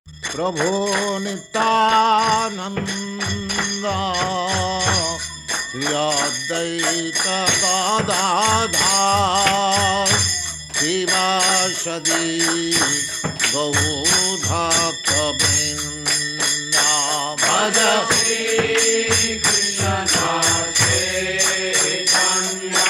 प्रभो नित्यानंद श्री अद्वैत गदाधर शिवासदि गौरभक्तवृन्द भज श्री कृष्ण चैतन्य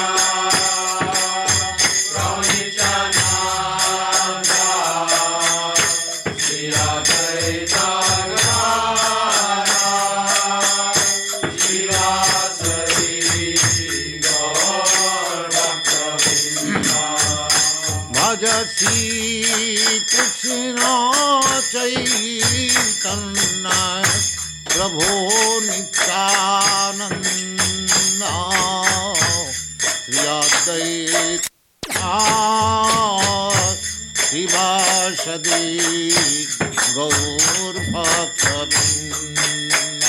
कृष्ण चैतन्य प्रभो नित्यानंद श्री अद्वैत शिवासदि गौरभक्तवृन्द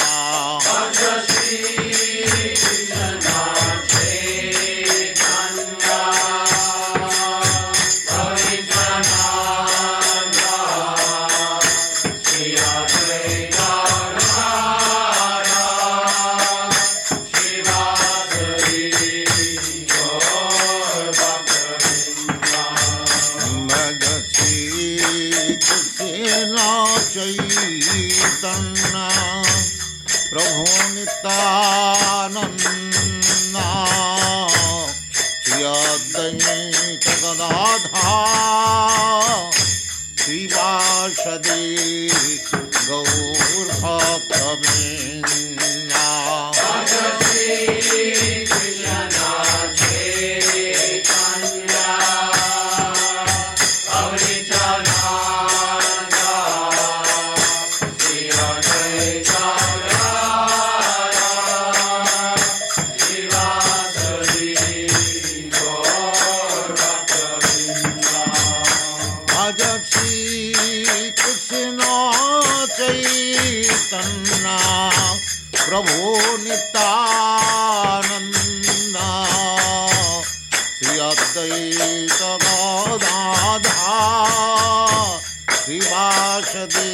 प्रभो नित्यानंद श्री अद्वैत गदाधर शिवासदि गौरभक्तवृन्द प्रभो नित्यानंद श्री अद्वैत गदाधर शिवासदि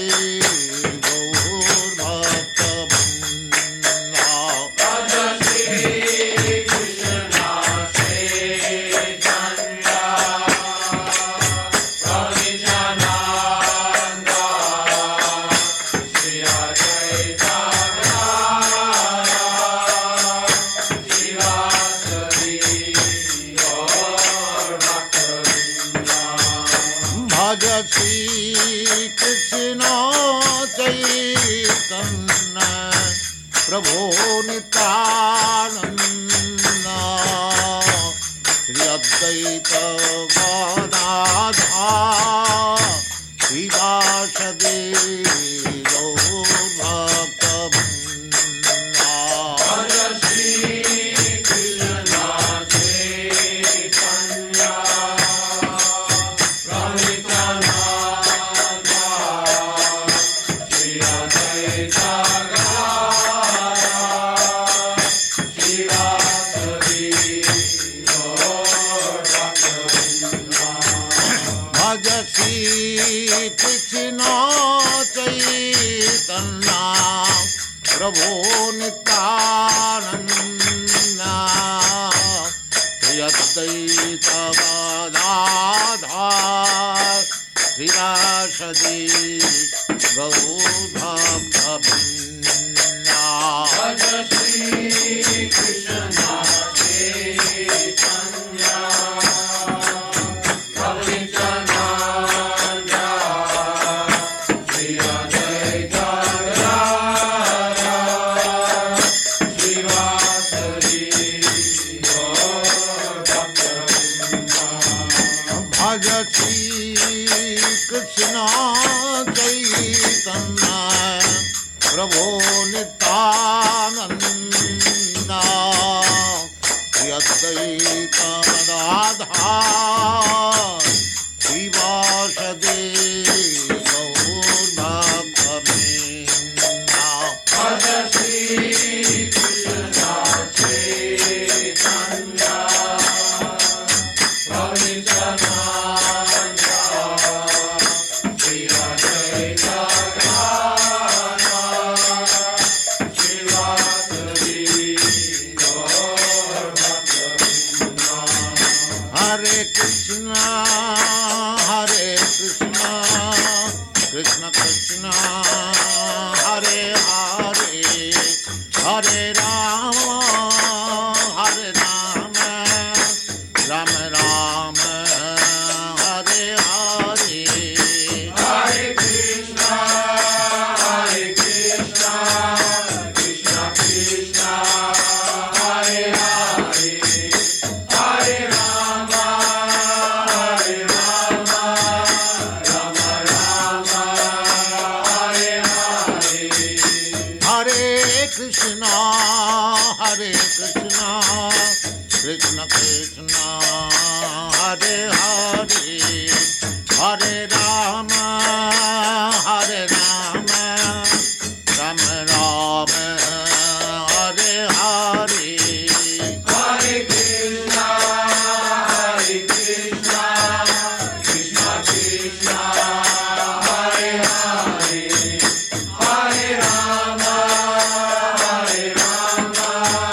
प्रभो नित्यानंद श्री अद्वैत गदाधर शिवासदि प्रभो नित्यानंद श्री अद्वैत गदाधर शिवासदि गौरभक्तवृन्द श्री कृष्ण प्रभो नित्यानंद श्री अद्वैत गदाधर शिवासदि गौरभक्तवृन्द श्री कृष्ण चैतन्य प्रभो Nityanand Shri Advaita Krishna Krishna Hare Hare Hare Rama Hare Rama Rama Rama Hare Hare Hare Krishna Krishna Krishna Hare Hare Hare Rama Rama Rama Hare Hare Hare Krishna Krishna Krishna Hare Hare Hare Rama Rama Rama Hare Hare Hare Krishna Krishna Krishna Hare Hare Hare Rama Rama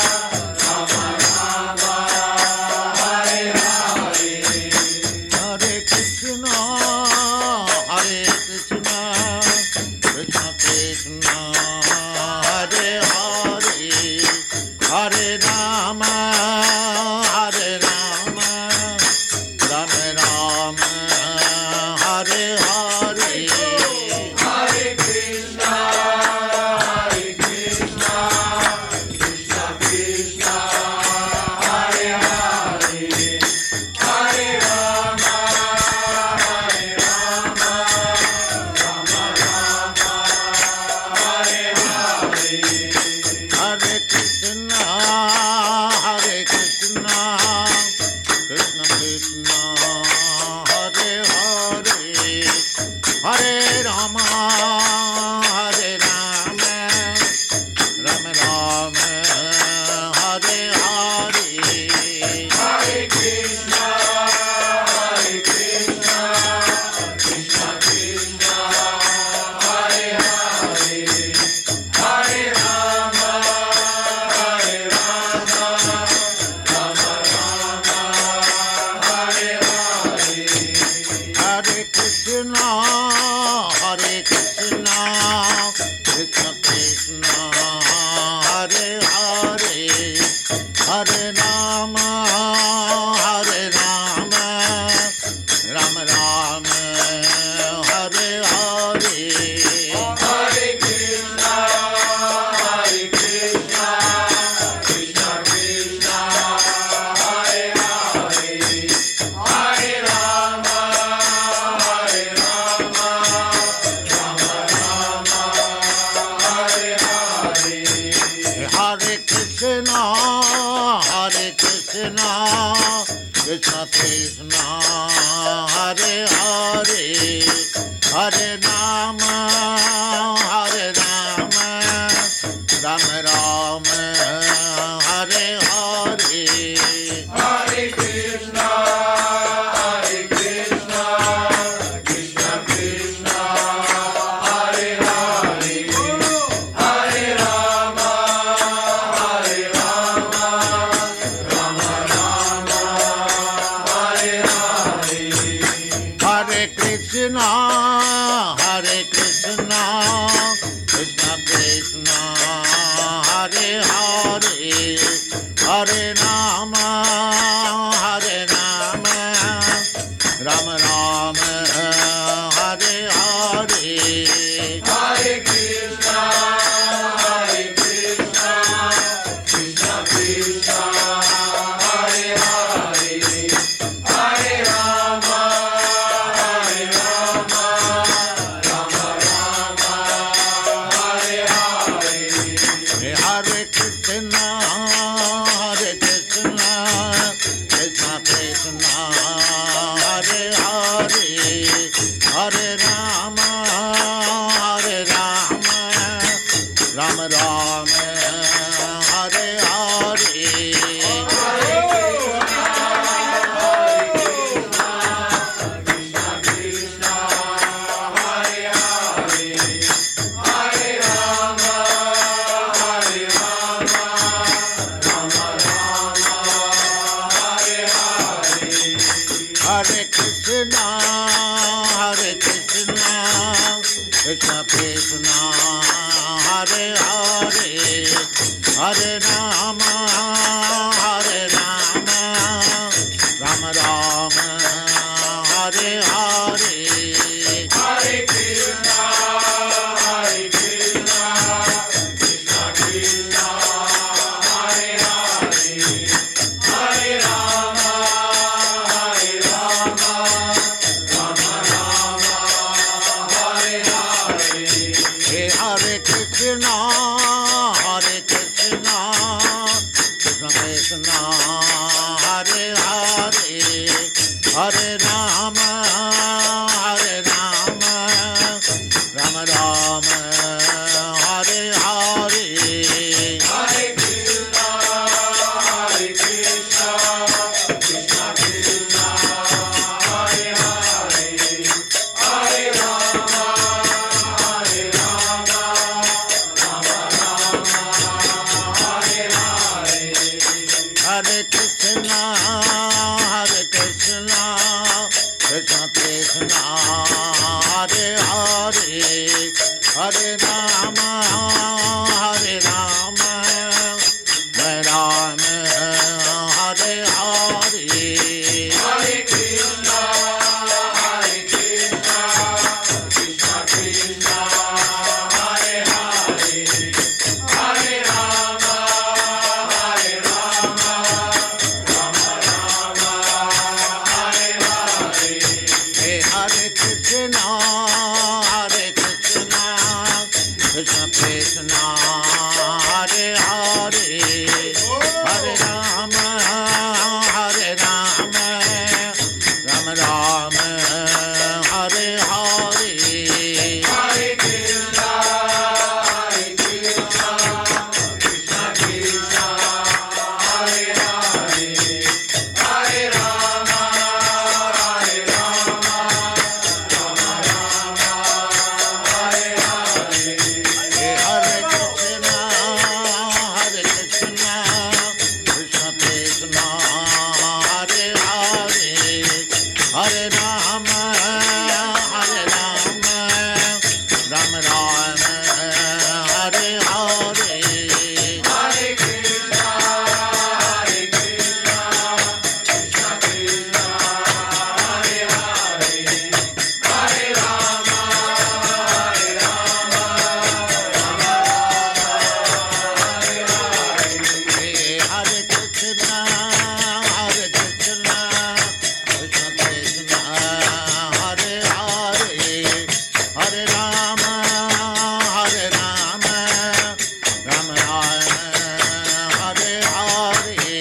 Rama Hare Hare Hare Krishna Krishna Krishna Hare Hare Hare Rama Rama Rama Hare Hare Hare Krishna Krishna Krishna Hare Hare Hare Rama Rama Hare Hare Hare Krishna Krishna Krishna Hare Hare Hare Rama Rama Rama Hare Hare Hare Krishna Krishna Krishna Hare Hare Hare Rama Rama Hare Hare Hare Krishna Krishna Krishna Hare Hare Hare Rama Rama Rama Hare Hare Hare Krishna Krishna Krishna Hare Hare Hare Rama Rama Hare Hare Hare Krishna Krishna Krishna Hare Hare Hare Rama Rama Rama Hare Hare Hare Krishna Krishna Krishna Hare Hare Hare Rama Rama Hare Hare Hare Krishna Krishna Krishna Hare Hare Hare Rama Rama Rama Hare Hare Hare Krishna Krishna Krishna Hare Hare Hare Rama Rama Hare Hare Hare Krishna Krishna Krishna Hare Hare Hare Rama Krishna Krishna Hare Hare Hare Rama Rama Rama Hare Hare Hare Krishna Krishna Krishna Hare Hare Hare Rama Rama Rama Hare Hare Hare Krishna Krishna Krishna Hare Hare Hare Rama Rama Rama Hare Hare Hare Krishna Krishna Krishna Krishna Hare Hare Hare Rama Rama Rama Hare Hare Hare Krishna Krishna Krishna Hare Hare Hare Rama Rama Hare Hare Hare Krishna Krishna Krishna Krishna Hare Hare Hare Rama Rama Rama Hare Hare Hare Krishna Krishna Krishna Hare Hare Hare Rama Rama Rama Hare Hare Hare Krishna Krishna Krishna Krishna Hare Hare Hare Rama Rama Rama Hare Hare Hare Krishna Krishna Krishna Hare Hare Hare Rama Rama Rama Hare Hare Hare Krishna Krishna Krishna Krishna Hare Hare Hare Rama Rama Hare Hare Hare Krishna Krishna Krishna Hare Hare Hare Rama Rama Hare Hare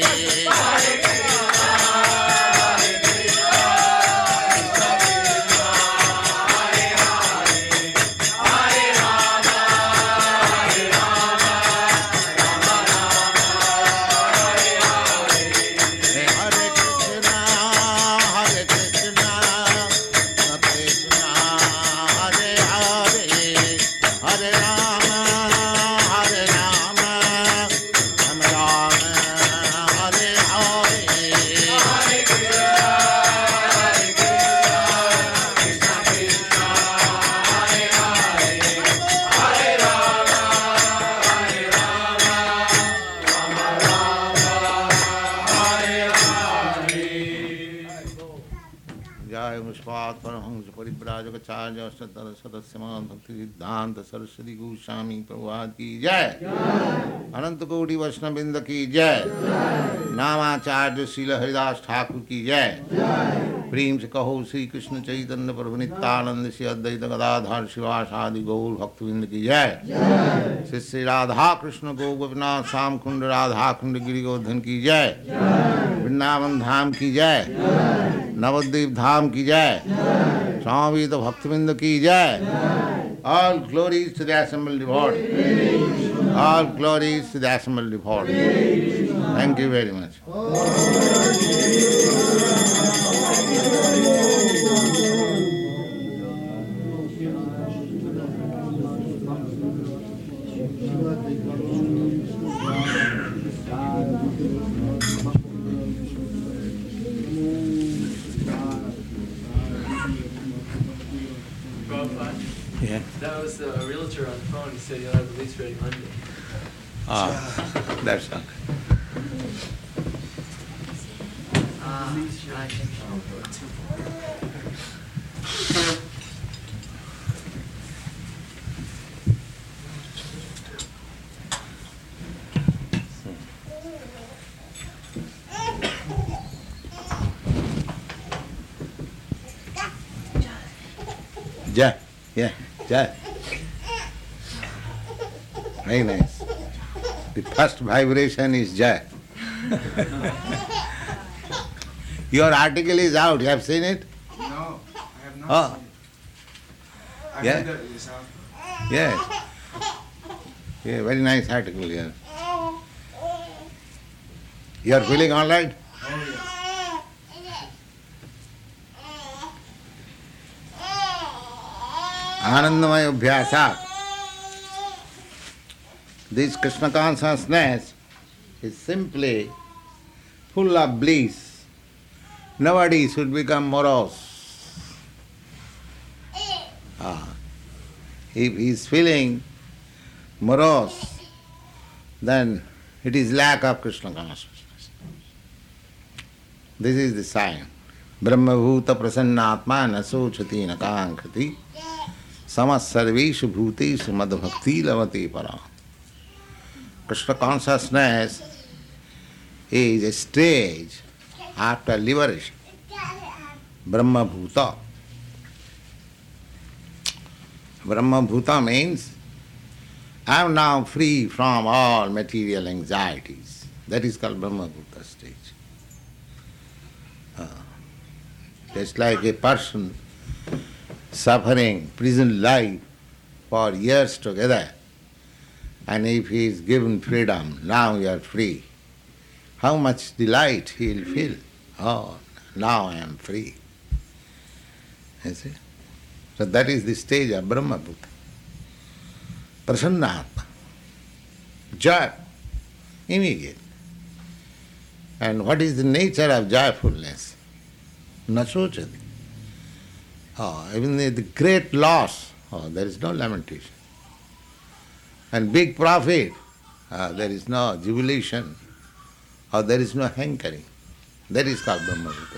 Hare Krishna Krishna Krishna Hare Hare Hare Rama Rama Hare Hare जय मुस्पात परमहंस परिव्राजकाचार्य सदस्यमान भक्ति सिद्धांत सरस्वती गोस्वामी प्रभुपाद की जय अनंत कोटि वैष्णववृंद की जय नामाचार्य श्रील हरिदास ठाकुर की जय प्रेम से कहो श्री कृष्ण चैतन्य प्रभु नित्यानंद श्री अद्वैत गदाधर शिवासादि गौर भक्तवृंद की जय श्री श्री राधा कृष्ण गो गोपीनाथ श्याम कुंड राधा कुंड गिरि गोवर्धन की जय वृंदावन धाम की जय नवद्वीप धाम की जय स्वामी तो भक्तवृंद की जय All glories to the assembled devotee. All glories to the assembled devotee. Thank you very much. Prabhupada Yeah. That was a realtor on the phone. He said he'll have the lease ready Monday. Ah, that's all. Jai, yeah, Jai. Very nice. The first vibration is Jai. Your article is out, you have seen it? No, I have not Oh. seen it. I Yeah. heard that it is out. Yes. Yeah, very nice article here. You are feeling all right? Oh, yes. Anandamaya Abhyasa. This Krishna consciousness is simply full of bliss. Nobody should become morose. If he is feeling morose, then it is lack of Krishna consciousness. This is the sign. Brahmabhuta prasannatma na sochati na kankati samas sarveshu bhuteshu madbhakti lavati para. Krishna consciousness is a stage after liberation. Brahmabhuta. Brahmabhuta means I am now free from all material anxieties. That is called Brahmabhuta stage. Just like a person suffering prison life for years together, and if he is given freedom, now you are free, how much delight he will feel. Oh, now I am free. You see? So that is the stage of Brahmabhuta. Prasannatma. Joy. Immediate. And what is the nature of joyfulness? Nasochati. Even the great loss, there is no lamentation. And big profit, there is no jubilation, or there is no hankering. That is called Brahmabhuta.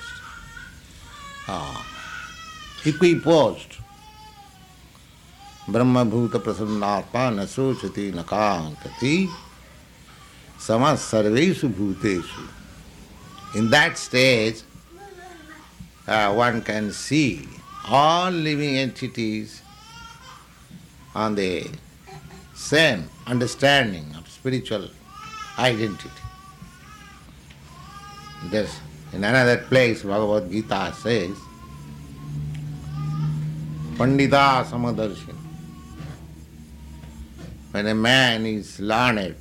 Equiposed. Brahmabhuta prasannatma nasochati nakankati samas sarveshu bhuteshu. In that stage, one can see all living entities on the same understanding of spiritual identity. There's, in another place, Bhagavad Gita says, Pandita Samadarshina. When a man is learned,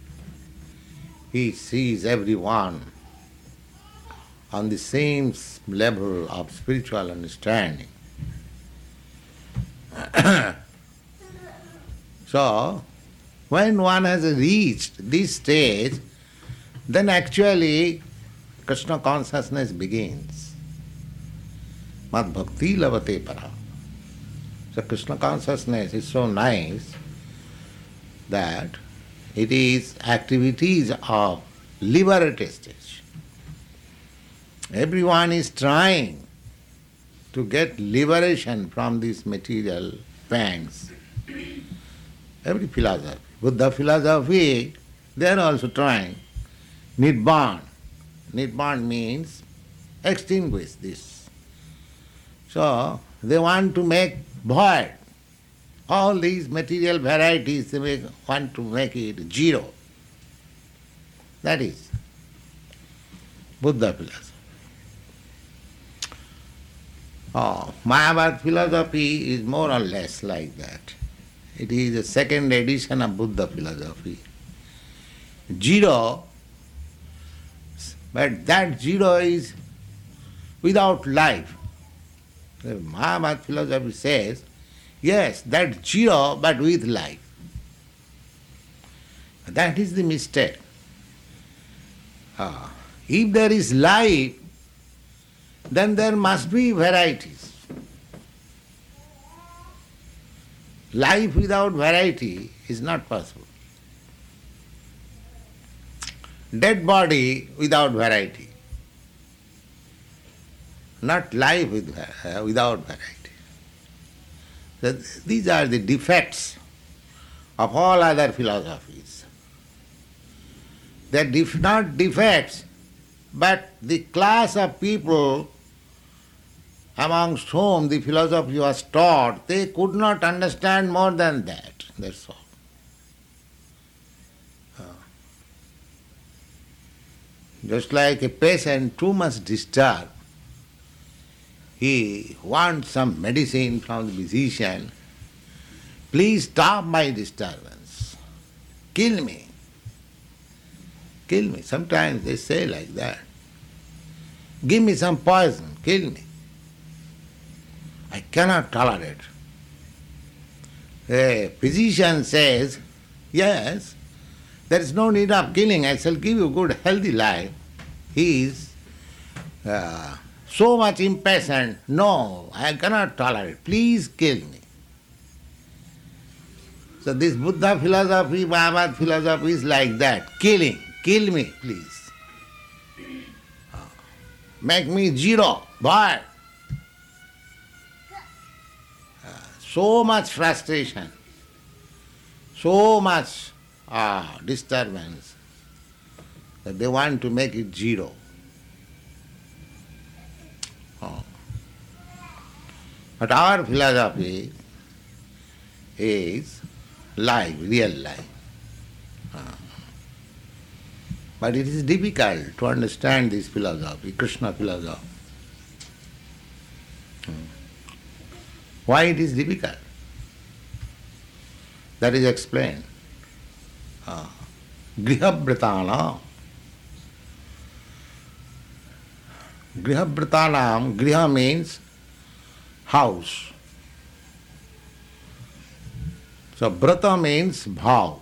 he sees everyone on the same level of spiritual understanding. So, when one has reached this stage, then actually Krishna consciousness begins. Mad bhakti lavate para. So Krishna consciousness is so nice that it is activities of liberated stage. Everyone is trying to get liberation from these material pangs. Every philosophy, Buddha philosophy, they are also trying. Nibbana. Nibbana means extinguish this. So they want to make void all these material varieties, they want to make it zero. That is Buddha philosophy. Mayavad philosophy is more or less like that. It is a second edition of Buddha philosophy. Zero, but that zero is without life. The Mayavad philosophy says, yes, that zero but with life. That is the mistake. If there is life, then there must be varieties. life without variety is not possible. Dead body without variety. Not life without variety. So these are the defects of all other philosophies. They are not defects, but the class of people amongst whom the philosophy was taught, they could not understand more than that. That's all. Just like a patient too much disturbed, he wants some medicine from the physician. Please stop my disturbance. Kill me. Kill me. Sometimes they say like that. Give me some poison. Kill me. I cannot tolerate. A physician says, yes, there is no need of killing. I shall give you good, healthy life. He is so much impatient. No, I cannot tolerate. Please kill me. So this Buddha philosophy, Mahabharata philosophy is like that. Killing. Kill me, please. Make me zero. Boy. So much frustration. So much disturbance that they want to make it zero. But our philosophy is life, real life. But it is difficult to understand this philosophy, Krishna philosophy. Why it is difficult? That is explained. Grihabhritanam. Grihabhritanam, griha means house. So brata means bhav.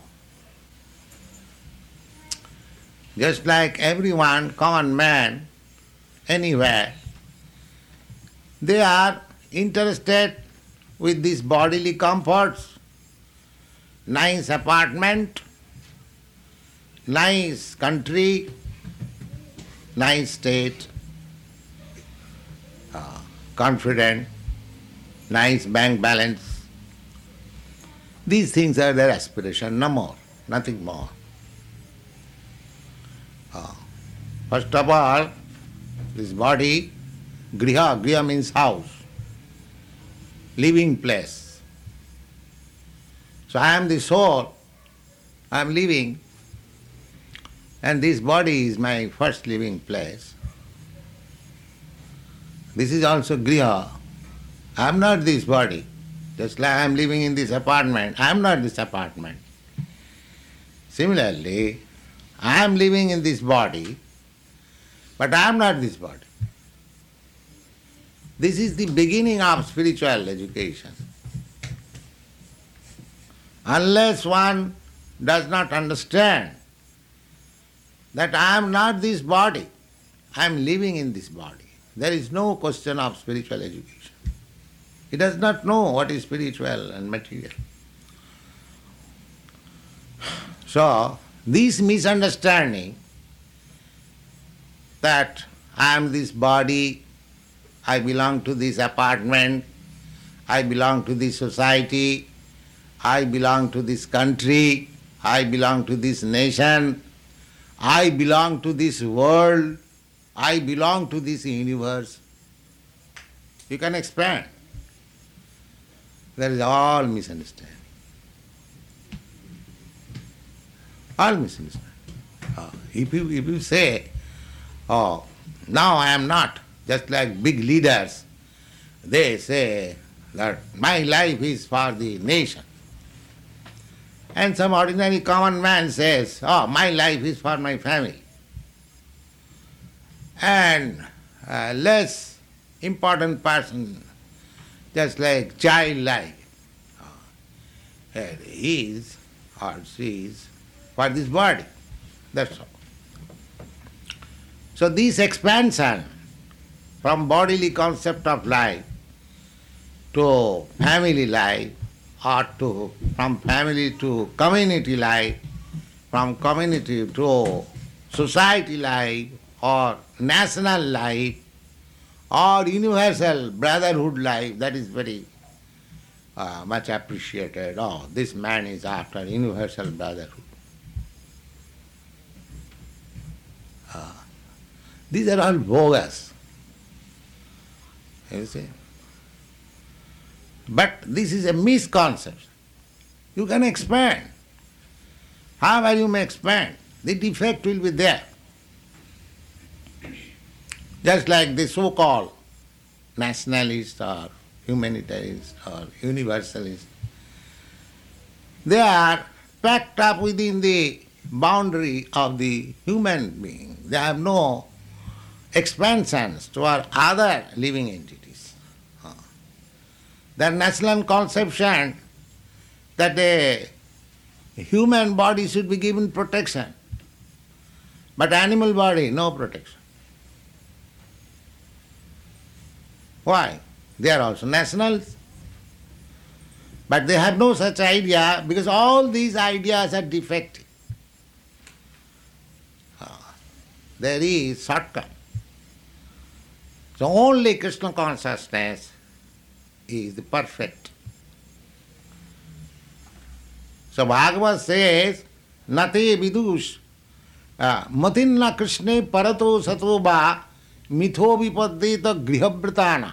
Just like everyone, common man, anywhere, they are interested with these bodily comforts, nice apartment, nice country, nice state, confident, nice bank balance. These things are their aspiration, no more, nothing more. First of all, this body, griha means house, living place. So I am the soul, I am living, and this body is my first living place. This is also griha. I am not this body. Just like I am living in this apartment, I am not this apartment. Similarly, I am living in this body, but I am not this body. This is the beginning of spiritual education. Unless one does not understand that I am not this body, I am living in this body, there is no question of spiritual education. He does not know what is spiritual and material. So, this misunderstanding that I am this body, I belong to this apartment, I belong to this society, I belong to this country, I belong to this nation, I belong to this world, I belong to this universe. You can expand. That is all misunderstanding. All misunderstanding. If you say, oh, now I am not, just like big leaders, they say that my life is for the nation. And some ordinary common man says, oh, my life is for my family. And less important person, just like childlike, he is or she is for this body. That's all. So this expansion from bodily concept of life to family life or to from family to community life, from community to society life, or national life, or universal brotherhood life, that is very much appreciated. Oh, this man is after universal brotherhood. These are all bogus. You see? But this is a misconception. You can expand. However you may expand, the defect will be there. Just like the so-called nationalists or humanitarians or universalists, they are packed up within the boundary of the human being. They have no expansions toward other living entities. Their national conception that a human body should be given protection, but animal body, no protection. Why? They are also nationals. But they have no such idea because all these ideas are defective. There is shortcut. So only Krishna consciousness is the perfect. So Bhagavad says, Nate vidush matinna Krishne parato sato ba mitho vipaddeta grihabhritana.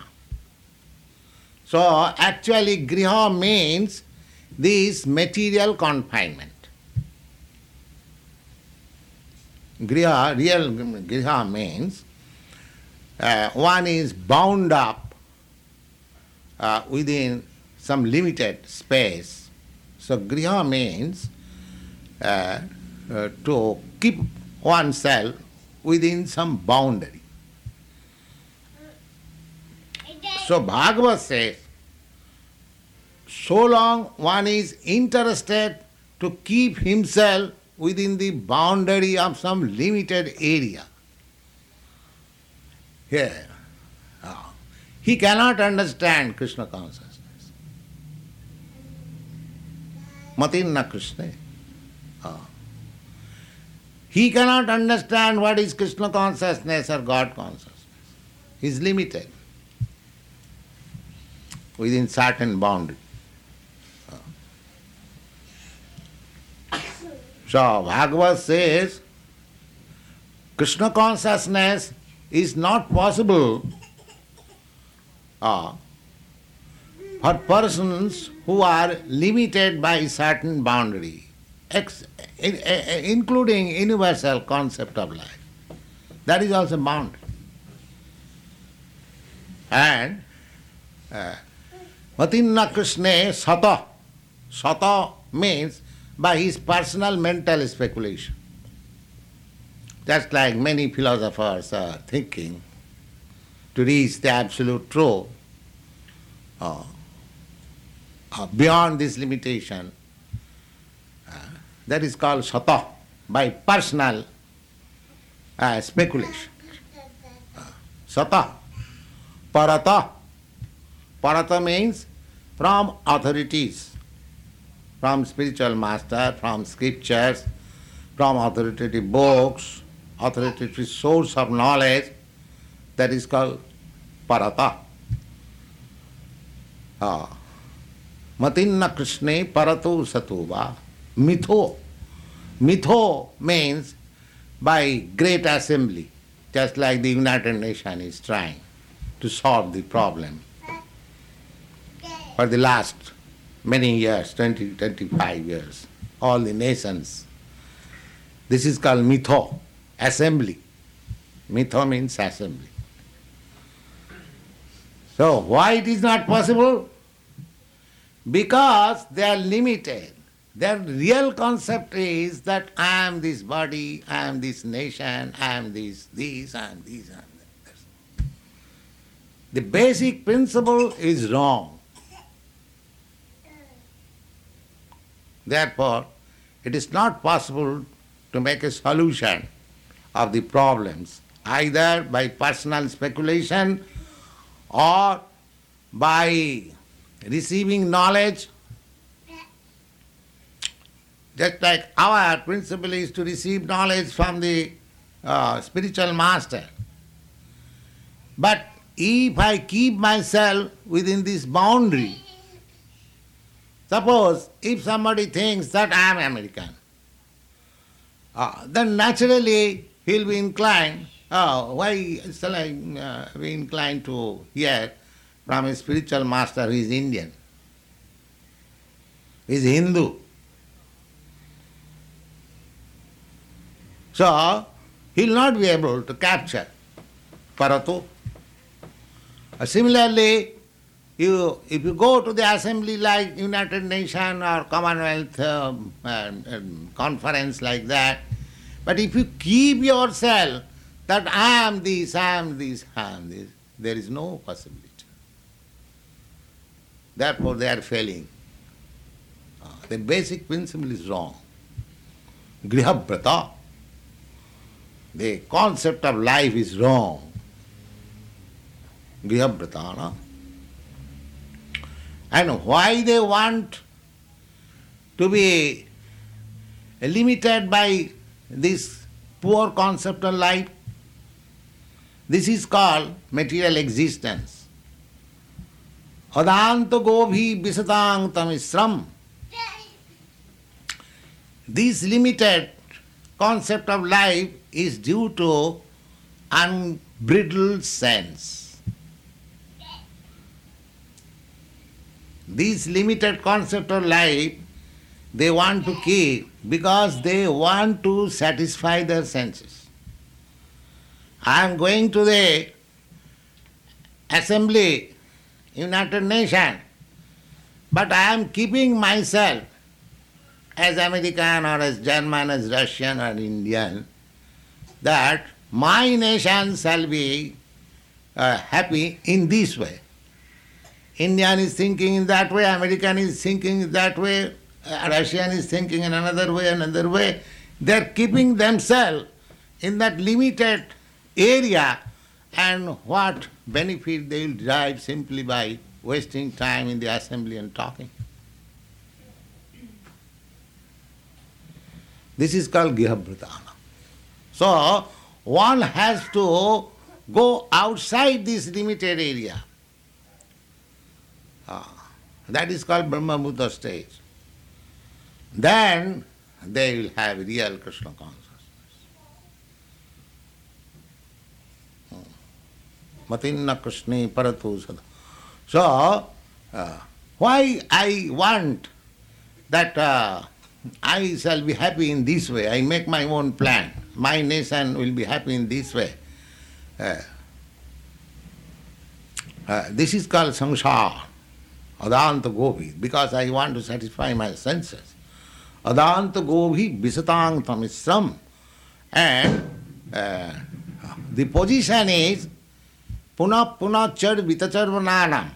So actually griha means this material confinement. Griha, real griha means one is bound up within some limited space. So griha means to keep oneself within some boundary. So Bhagavad says, so long one is interested to keep himself within the boundary of some limited area, here, he cannot understand Krishna consciousness. Matinna Krishna. He cannot understand what is Krishna consciousness or God consciousness. He is limited within certain boundary. So Bhagavad says, Krishna consciousness is not possible for persons who are limited by certain boundary, including universal concept of life. That is also boundary. And Matinna Krishna Sata. Sata means by his personal mental speculation. Just like many philosophers are thinking to reach the absolute truth beyond this limitation, that is called Sata, by personal speculation. Sata. Parata. Parata means from authorities, from spiritual master, from scriptures, from authoritative books, authoritative source of knowledge, that is called Parata. Matinna Krishne Parato Satuva Mitho. Mitho means by great assembly, just like the United Nations is trying to solve the problem for the last many years, 20, 25 years, all the nations. This is called mitho, assembly. Mitho means assembly. So why it is not possible? Because they are limited. Their real concept is that I am this body, I am this nation, I am this, I am this, I am that. The basic principle is wrong. Therefore, it is not possible to make a solution of the problems either by personal speculation or by receiving knowledge Just like our principle is to receive knowledge from the spiritual master. But if I keep myself within this boundary, suppose if somebody thinks that I am American, then naturally he'll be inclined, why shall I be inclined to hear from a spiritual master who is Indian, who is Hindu? So, he will not be able to capture Paratu. Similarly, if you go to the assembly like United Nations or Commonwealth conference like that, but if you keep yourself that I am this, I am this, I am this, there is no possibility. Therefore they are failing. The basic principle is wrong. Grihabrata. The concept of life is wrong. Grihabratana. And why they want to be limited by this poor concept of life? This is called material existence. Adanta gobhi visatang tamisram. This limited concept of life is due to unbridled sense. This limited concept of life they want to keep because they want to satisfy their senses. I am going to the assembly, United Nations, but I am keeping myself as American or as German, as Russian or Indian, that my nation shall be happy in this way. Indian is thinking in that way, American is thinking in that way, Russian is thinking in another way. They are keeping themselves in that limited area, and what benefit they will derive simply by wasting time in the assembly and talking. This is called Gihabhratana. So, one has to go outside this limited area. That is called Brahma Bhuta stage. Then they will have real Krishna consciousness. Matinna Krishne Paratu Sada. So, why I want that I shall be happy in this way, I make my own plan, my nation will be happy in this way. This is called samsara, adanta govi, because I want to satisfy my senses. Adanta govi visatang tamisram. And the position is punah punah chad vitacharvananam.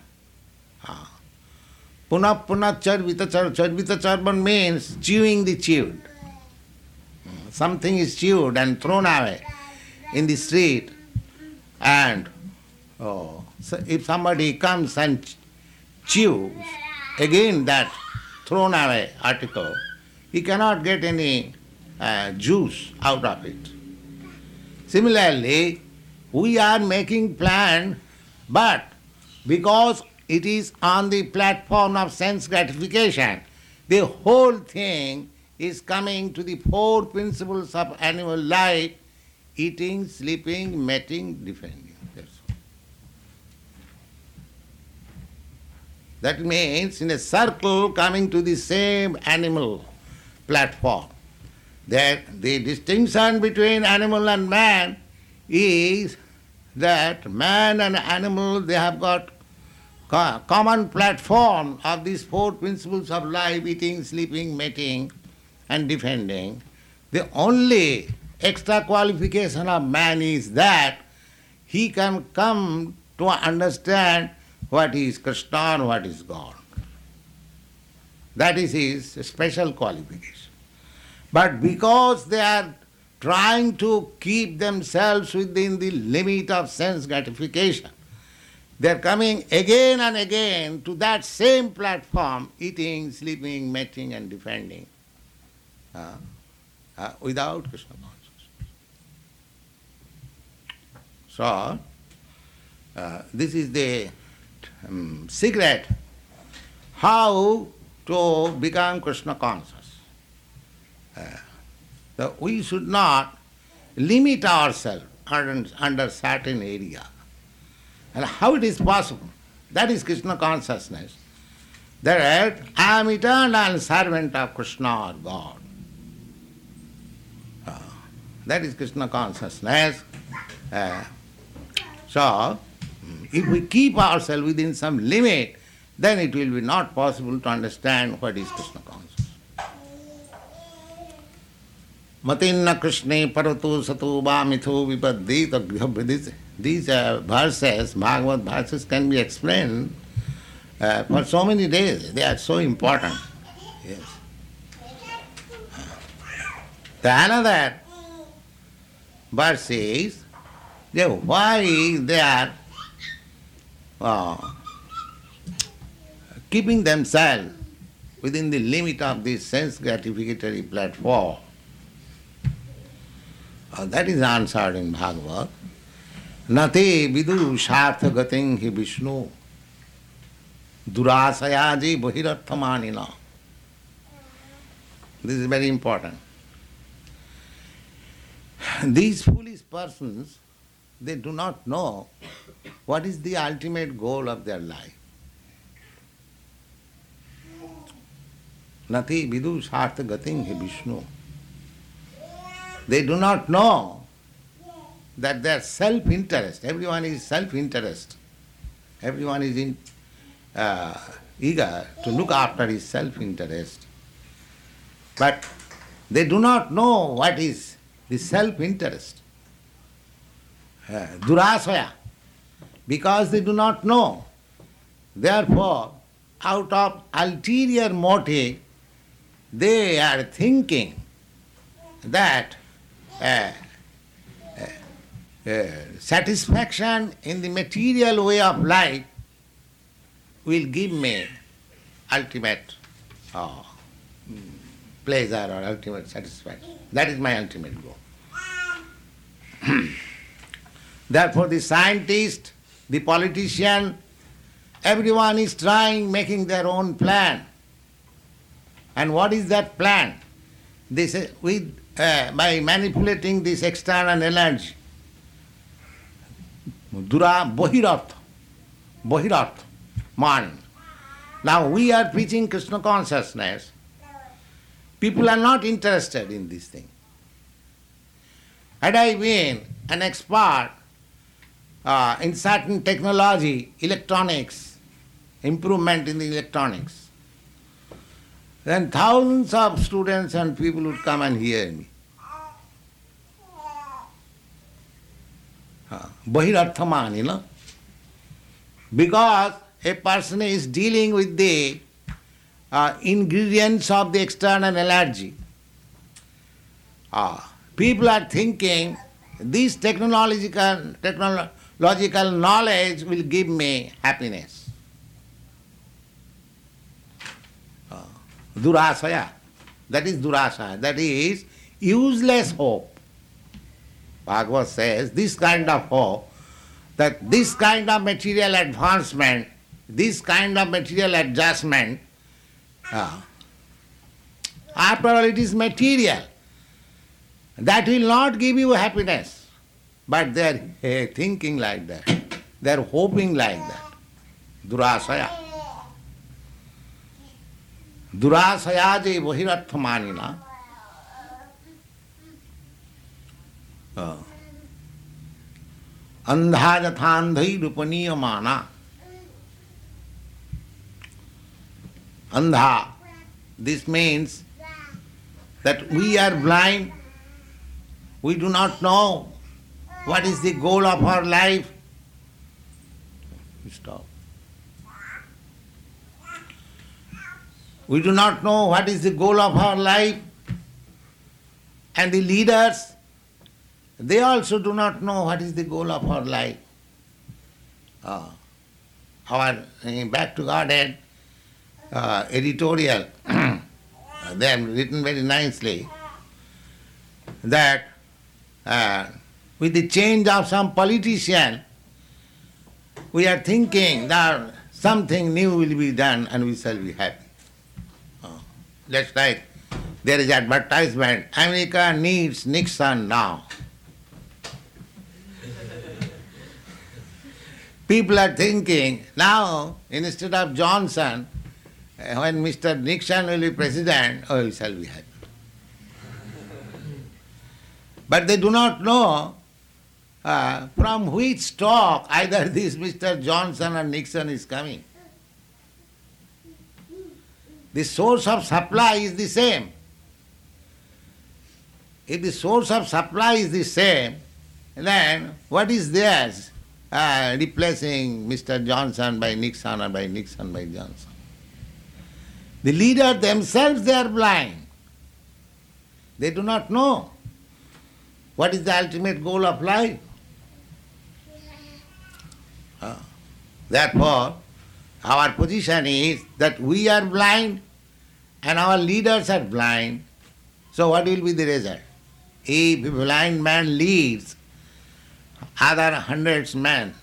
Punah punah chad vitacharvan means chewing the chewed. Something is chewed and thrown away in the street, and so if somebody comes and chews again that thrown away article, he cannot get any juice out of it. Similarly, we are making plan, but because it is on the platform of sense gratification, the whole thing is coming to the four principles of animal life: eating, sleeping, mating, defending. That's all. That means in a circle coming to the same animal platform. That the distinction between animal and man is that man and animal, they have got common platform of these four principles of life: eating, sleeping, mating and defending. The only extra qualification of man is that he can come to understand what is Krishna and what is God. That is his special qualification. But because they are trying to keep themselves within the limit of sense gratification, they are coming again and again to that same platform: eating, sleeping, mating and defending. without Krishna consciousness. So, this is the secret how to become Krishna conscious. So we should not limit ourselves under certain area. And how it is possible? That is Krishna consciousness. That I am eternal servant of Krishna or God. That is Krishna consciousness. So, if we keep ourselves within some limit, then it will be not possible to understand what is Krishna consciousness. Matinna Krishne paratu satu va mithu vipaddi. These verses, Bhagavad verses, can be explained for so many days. They are so important. Yes. The another verse is why they are keeping themselves within the limit of this sense gratificatory platform. That is answered in Bhagavad. Nate vidu shartha gating hi Vishnu durasayaji bahirarthamanina. This is very important. These foolish persons, they do not know what is the ultimate goal of their life. Nati vidu shartha gating hi Vishnu. They do not know that their self-interest, everyone is self-interest. Everyone is eager to look after his self-interest. But they do not know what is the self-interest. Durasaya. Because they do not know. Therefore, out of ulterior motive, they are thinking that satisfaction in the material way of life will give me ultimate pleasure or ultimate satisfaction. That is my ultimate goal. Therefore the scientist, the politician, everyone is trying, making their own plan. And what is that plan? They say, by manipulating this external energy, bahirartha, mind. Now we are preaching Krishna consciousness. People are not interested in this thing. Had I been an expert in certain technology, electronics, improvement in the electronics, then thousands of students and people would come and hear me. Bahirarthamani, because a person is dealing with the ingredients of the external energy. People are thinking this technological knowledge will give me happiness. Durasaya. That is durasaya. That is useless hope. Bhagavad says this kind of hope, that this kind of material advancement, this kind of material adjustment, after all it is material. That will not give you happiness. But they are thinking like that. They are hoping like that. Durasaya. Durasayaje bahirarthamanina. Andha jathandhai rupaniyamana. Andha. This means that we are blind. We do not know what is the goal of our life. Stop. We do not know what is the goal of our life. And the leaders, they also do not know what is the goal of our life. Our Back to Godhead editorial they have written very nicely that with the change of some politician, we are thinking that something new will be done and we shall be happy. Just like there is advertisement, America needs Nixon now. People are thinking now, instead of Johnson, when Mr. Nixon will be president, oh, we shall be happy. But they do not know from which stock either this Mr. Johnson or Nixon is coming. The source of supply is the same. If the source of supply is the same, then what is theirs replacing Mr. Johnson by Nixon or by Nixon by Johnson? The leaders themselves, they are blind. They do not know what is the ultimate goal of life. Therefore, our position is that we are blind and our leaders are blind. So what will be the result? If a blind man leads other 100 men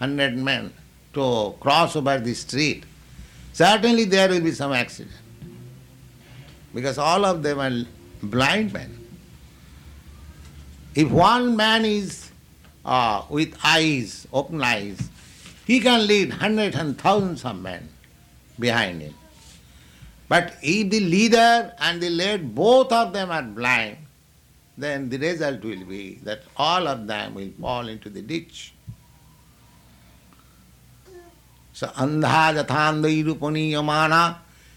to cross over the street, certainly there will be some accident. Because all of them are blind men. If one man is with eyes, open eyes, he can lead hundreds and thousands of men behind him. But if the leader and the led, both of them are blind, then the result will be that all of them will fall into the ditch. So, andha jathandai rupaniyamana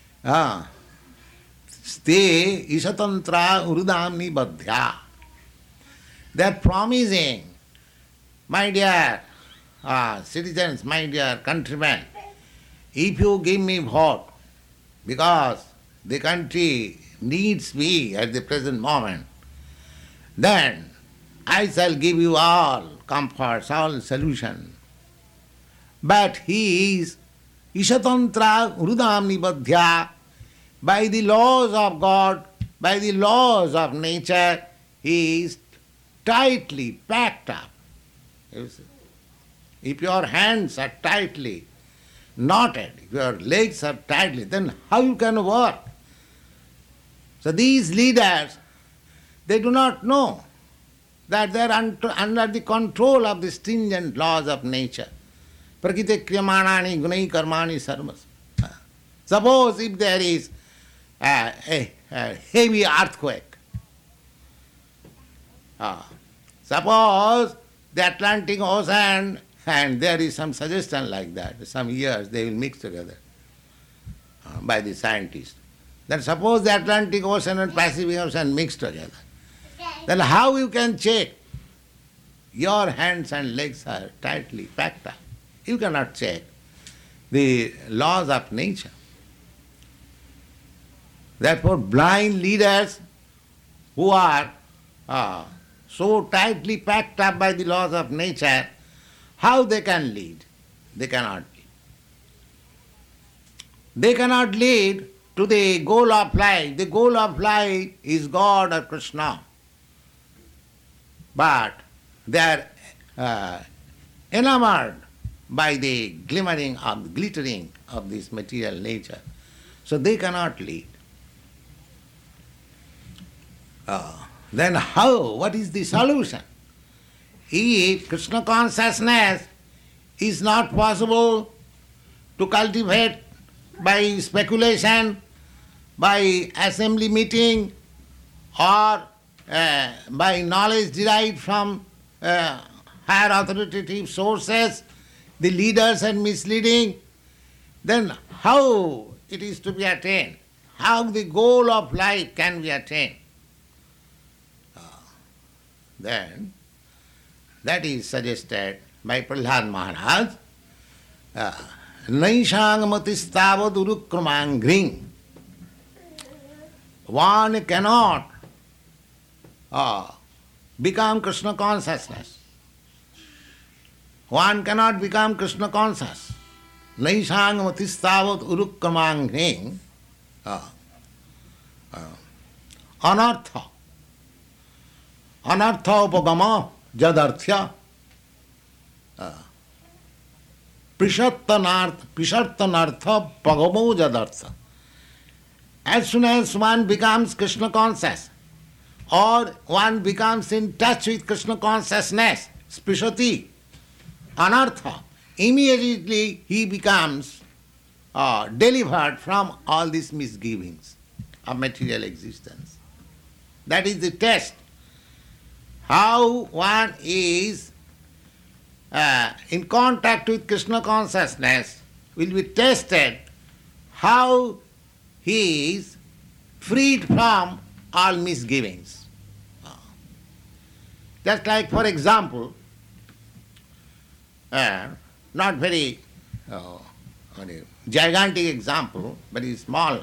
ste isatantra urudamni badhya. They are promising, my dear citizens, my dear countrymen, if you give me vote, because the country needs me at the present moment, then I shall give you all comforts, all solution. But he is Ishatantra Urudamni Badhya. By the laws of God, by the laws of nature, he is tightly packed up. You see? If your hands are tightly knotted, if your legs are tightly, then how you can work? So these leaders, they do not know that they are under the control of the stringent laws of nature. Prakriti kriyamanani gunai karmani sarvas. Suppose if there is a heavy earthquake, suppose the Atlantic Ocean, and there is some suggestion like that, some years they will mix together by the scientists. Then suppose the Atlantic Ocean and Pacific Ocean mix together. Then how you can check? Your hands and legs are tightly packed up. You cannot check the laws of nature. Therefore, blind leaders who are so tightly packed up by the laws of nature, how they can lead? They cannot lead. They cannot lead to the goal of life. The goal of life is God or Krishna. But they are enamored by the glittering of this material nature. So they cannot lead. Then how? What is the solution? If Krishna consciousness is not possible to cultivate by speculation, by assembly meeting, or by knowledge derived from higher authoritative sources, the leaders are misleading, then how it is to be attained? How the goal of life can be attained? Then that is suggested by Prahlad Maharaj. Naishangmatistavad urukramangring. One cannot become Krishna consciousness. One cannot become Krishna conscious. Naishangmatistavad urukramangring. anartha. Anartha upagama jadarthya. Prishartanartha pagamo jadartha. As soon as one becomes Krishna conscious, or one becomes in touch with Krishna consciousness, spishati, anartha, immediately he becomes delivered from all these misgivings of material existence. That is the test. How one is in contact with Krishna consciousness will be tested how he is freed from all misgivings. Just like, for example, not very gigantic example, very small.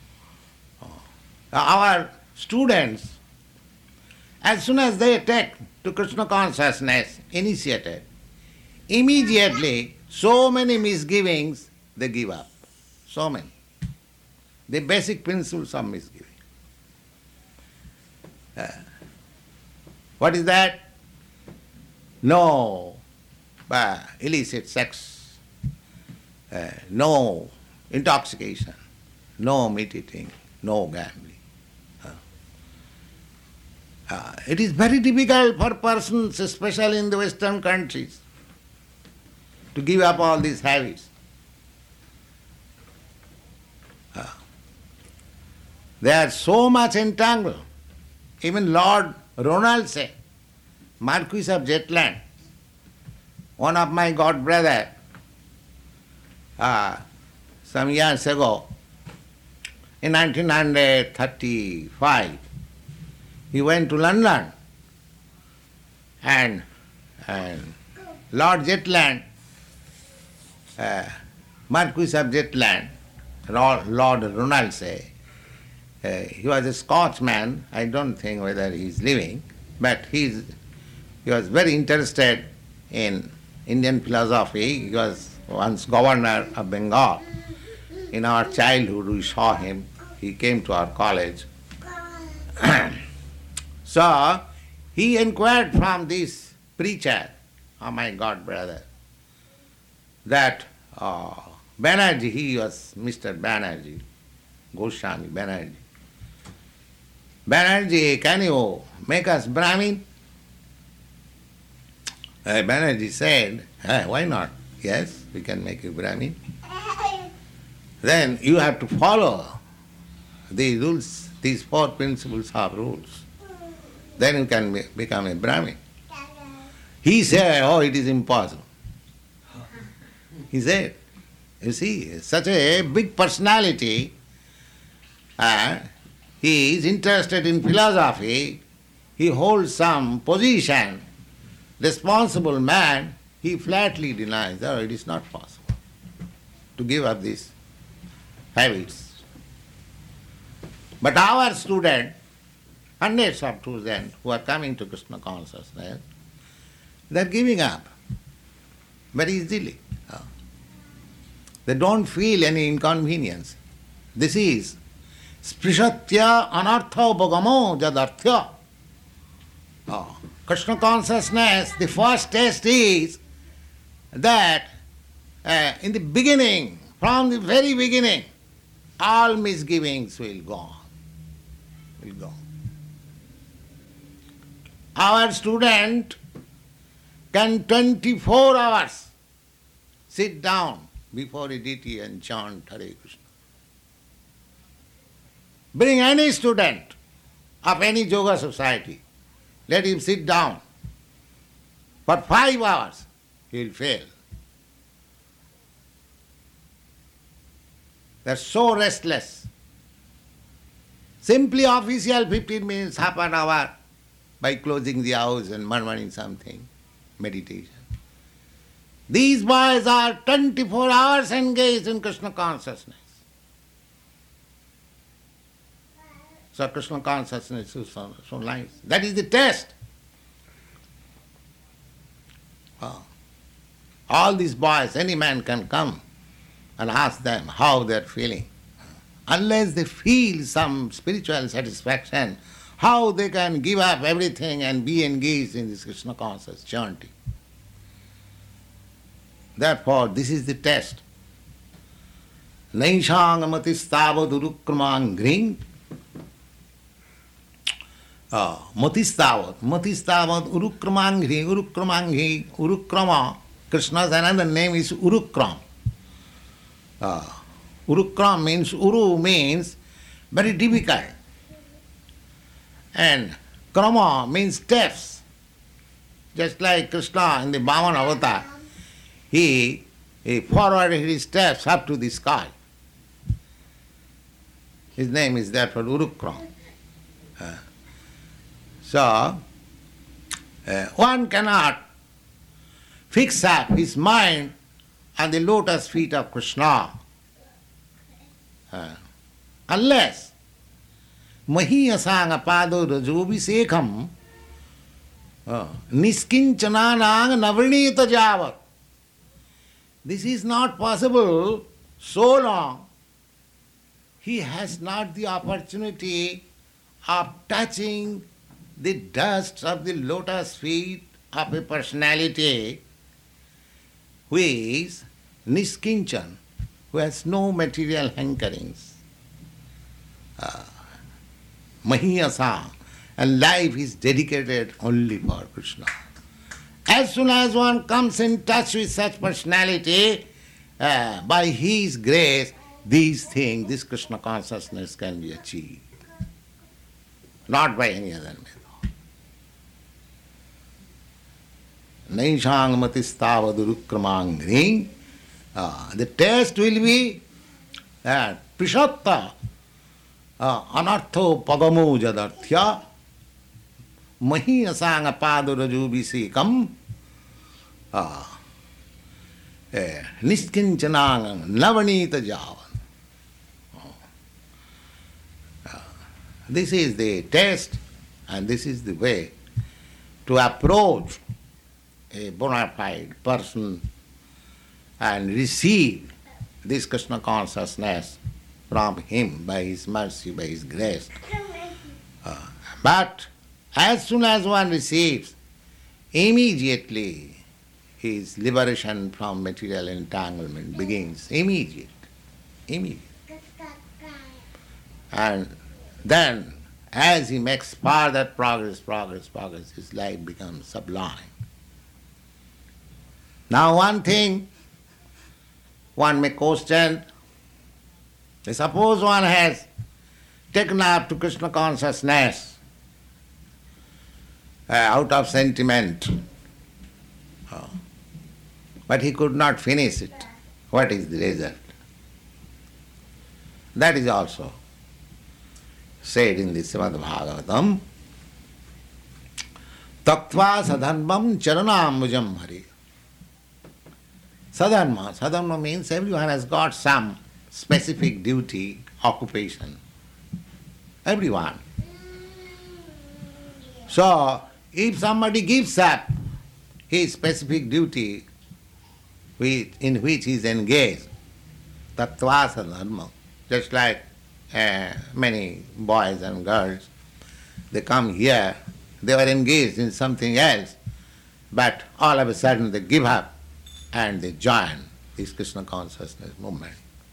Our students, as soon as they take to Krishna consciousness, initiated, immediately so many misgivings they give up. So many. The basic principles of misgiving. What is that? No illicit sex, no intoxication, no meat eating, no gambling. It is very difficult for persons, especially in the Western countries, to give up all these habits. They are so much entangled. Even Lord Ronaldson, Marquis of Jetland, one of my god brother, some years ago, in 1935, he went to London, and Lord Jetland, Marquis of Jetland, Lord Ronaldson, he was a Scotsman. I don't think whether he is living, but he was very interested in Indian philosophy. He was once governor of Bengal. In our childhood we saw him. He came to our college. So he inquired from this preacher, my god brother, that Banerjee, he was Mr. Banerjee, Goswami Banerjee. Banerjee, can you make us Brahmin? Banerjee said, why not? Yes, we can make you Brahmin. Then you have to follow these rules, these 4 principles of rules. Then you can become a Brahmin. He said, it is impossible. He said, you see, such a big personality, he is interested in philosophy, he holds some position, responsible man, he flatly denies, it is not possible to give up these habits. But our students, hundreds of students who are coming to Krishna consciousness, they are giving up very easily. They don't feel any inconvenience. This is sprishatya anartha upagamo jadarthya. Krishna consciousness, the first test is that in the beginning, from the very beginning, all misgivings will go. Our student can 24 hours sit down before a deity and chant Hare Krishna. Bring any student of any yoga society, let him sit down for 5 hours, he will fail. They are so restless. Simply official 15 minutes, half an hour, by closing the house and murmuring something, meditation. These boys are 24 hours engaged in Krishna consciousness. So Krishna consciousness is so nice. That is the test. All these boys, any man can come and ask them how they are feeling. unless they feel some spiritual satisfaction, how they can give up everything and be engaged in this Krishna conscious chanting. Therefore, this is the test. Naishang matistavad urukramangring. Matistavad urukramanghi, urukrama. Krishna's another name is Urukram. Urukram means, Uru means very difficult. And Krama means steps. Just like Krishna in the Vaman avatar, he forwarded his steps up to the sky. His name is therefore Urukram. So, one cannot fix up his mind on the lotus feet of Krishna unless Mahiyasanga pado rajobhisekham niskinchananang navrinita javat. This is not possible so long he has not the opportunity of touching the dust of the lotus feet of a personality who is niskinchan, who has no material hankerings. Mahiyasa, and life is dedicated only for Krishna. As soon as one comes in touch with such personality, by his grace, these things, this Krishna consciousness can be achieved. Not by any other method. Naishang matistavad urukramangring. The test will be that Prishatta anartho padamo jadarthya mahiyasanga padurajubhisekam niskinchanang navanita javan. This is the test and this is the way to approach a bona fide person and receive this Krishna consciousness from him by his mercy, by his grace. But as soon as one receives, immediately his liberation from material entanglement begins. Immediate. And then as he makes further progress, his life becomes sublime. Now one thing one may question, suppose one has taken up to Krishna consciousness out of sentiment, but he could not finish it. What is the result? That is also said in the Srimad Bhagavatam, Tattva sadharmam charanambujam hari. Sadharma means everyone has got some specific duty, occupation. Everyone. So, if somebody gives up his specific duty in which he is engaged, tattva sadharma, just like many boys and girls, they come here, they were engaged in something else, but all of a sudden they give up and they join this Krishna consciousness movement.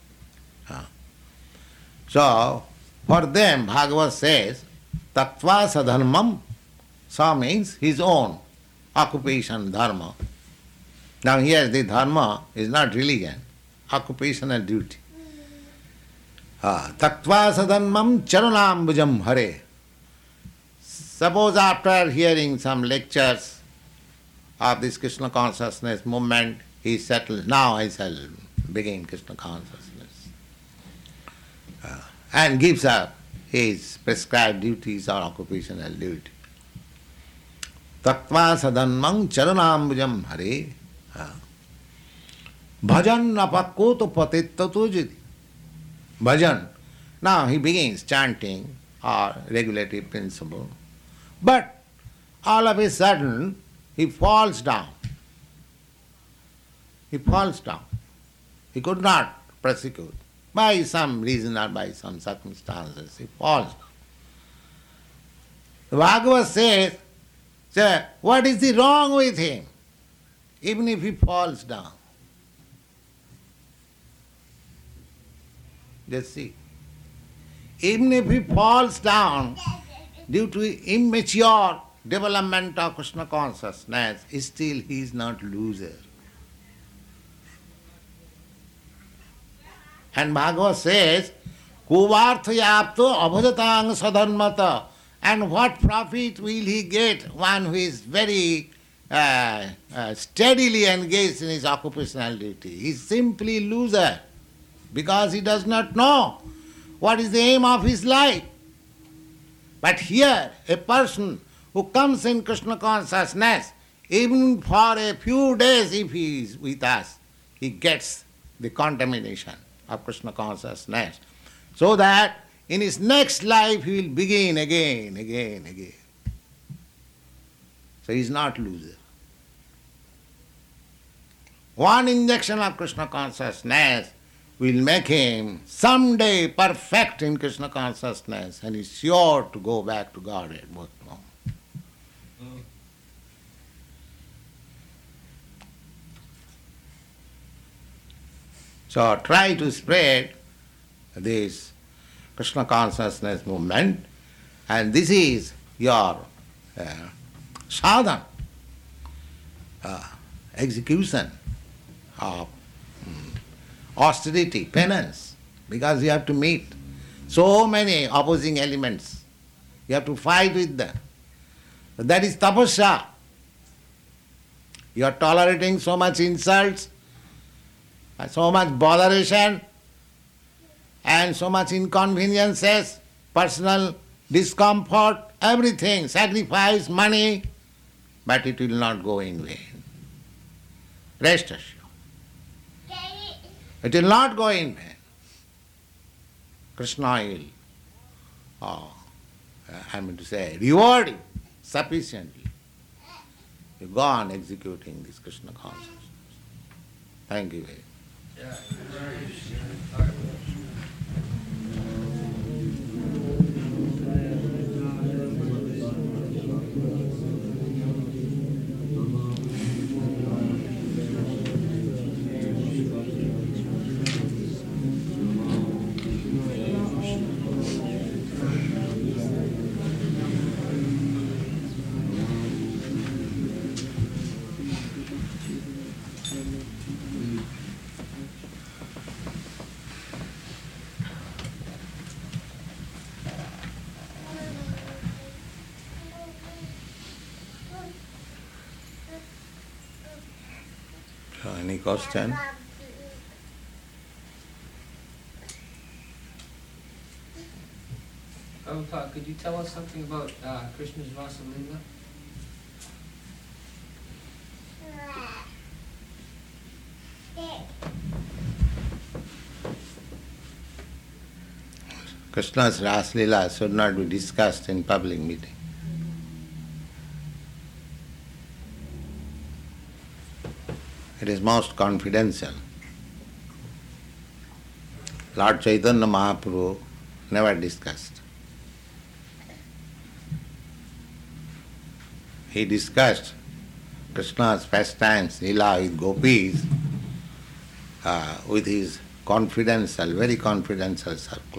So, for them, Bhagavad says, tattva sadharmam, sa means his own occupation, dharma. Now here the dharma is not religion, occupation and duty. Tattva sadharmam charanambujam hare. Suppose after hearing some lectures of this Krishna consciousness movement, he settled, now I shall begin Krishna consciousness. And gives up his prescribed duties or occupational duty. Tattva sadhanmang charanambujam hare. Bhajan napakoto patittato jiti. Bhajan. Now he begins chanting or regulative principle. But all of a sudden he falls down. He falls down. He could not prosecute. by some reason or by some circumstances, he falls. The Bhagavad says, sir, what is the wrong with him? Even if he falls down. Just see. Even if he falls down due to immature development of Krishna consciousness, still he is not loser. And Bhagavad says, Kuvarthayapto abhajatang sadharmata. And what profit will he get? One who is very steadily engaged in his occupational duty. He is simply loser because he does not know what is the aim of his life. But here, a person who comes in Krishna consciousness, even for a few days if he is with us, he gets the contamination of Krishna consciousness, so that in his next life he will begin again. So he is not loser. One injection of Krishna consciousness will make him someday perfect in Krishna consciousness, and he is sure to go back to Godhead. So try to spread this Krishna consciousness movement, and this is your sadhana, execution of austerity, penance, because you have to meet so many opposing elements. You have to fight with them. That is tapasya. You are tolerating so much insults, so much botheration, and so much inconveniences, personal discomfort, everything, sacrifice, money, but it will not go in vain. Rest assured. It will not go in vain. Krishna will, reward you sufficiently. You go on executing this Krishna consciousness. Thank you very much. Any question? Prabhupada, could you tell us something about Krishna's Rasa Leela? Krishna's Rasa Leela should not be discussed in public meeting. It is most confidential. Lord Chaitanya Mahaprabhu never discussed. He discussed Krishna's pastimes, Leela with gopis, with his confidential, very confidential circle.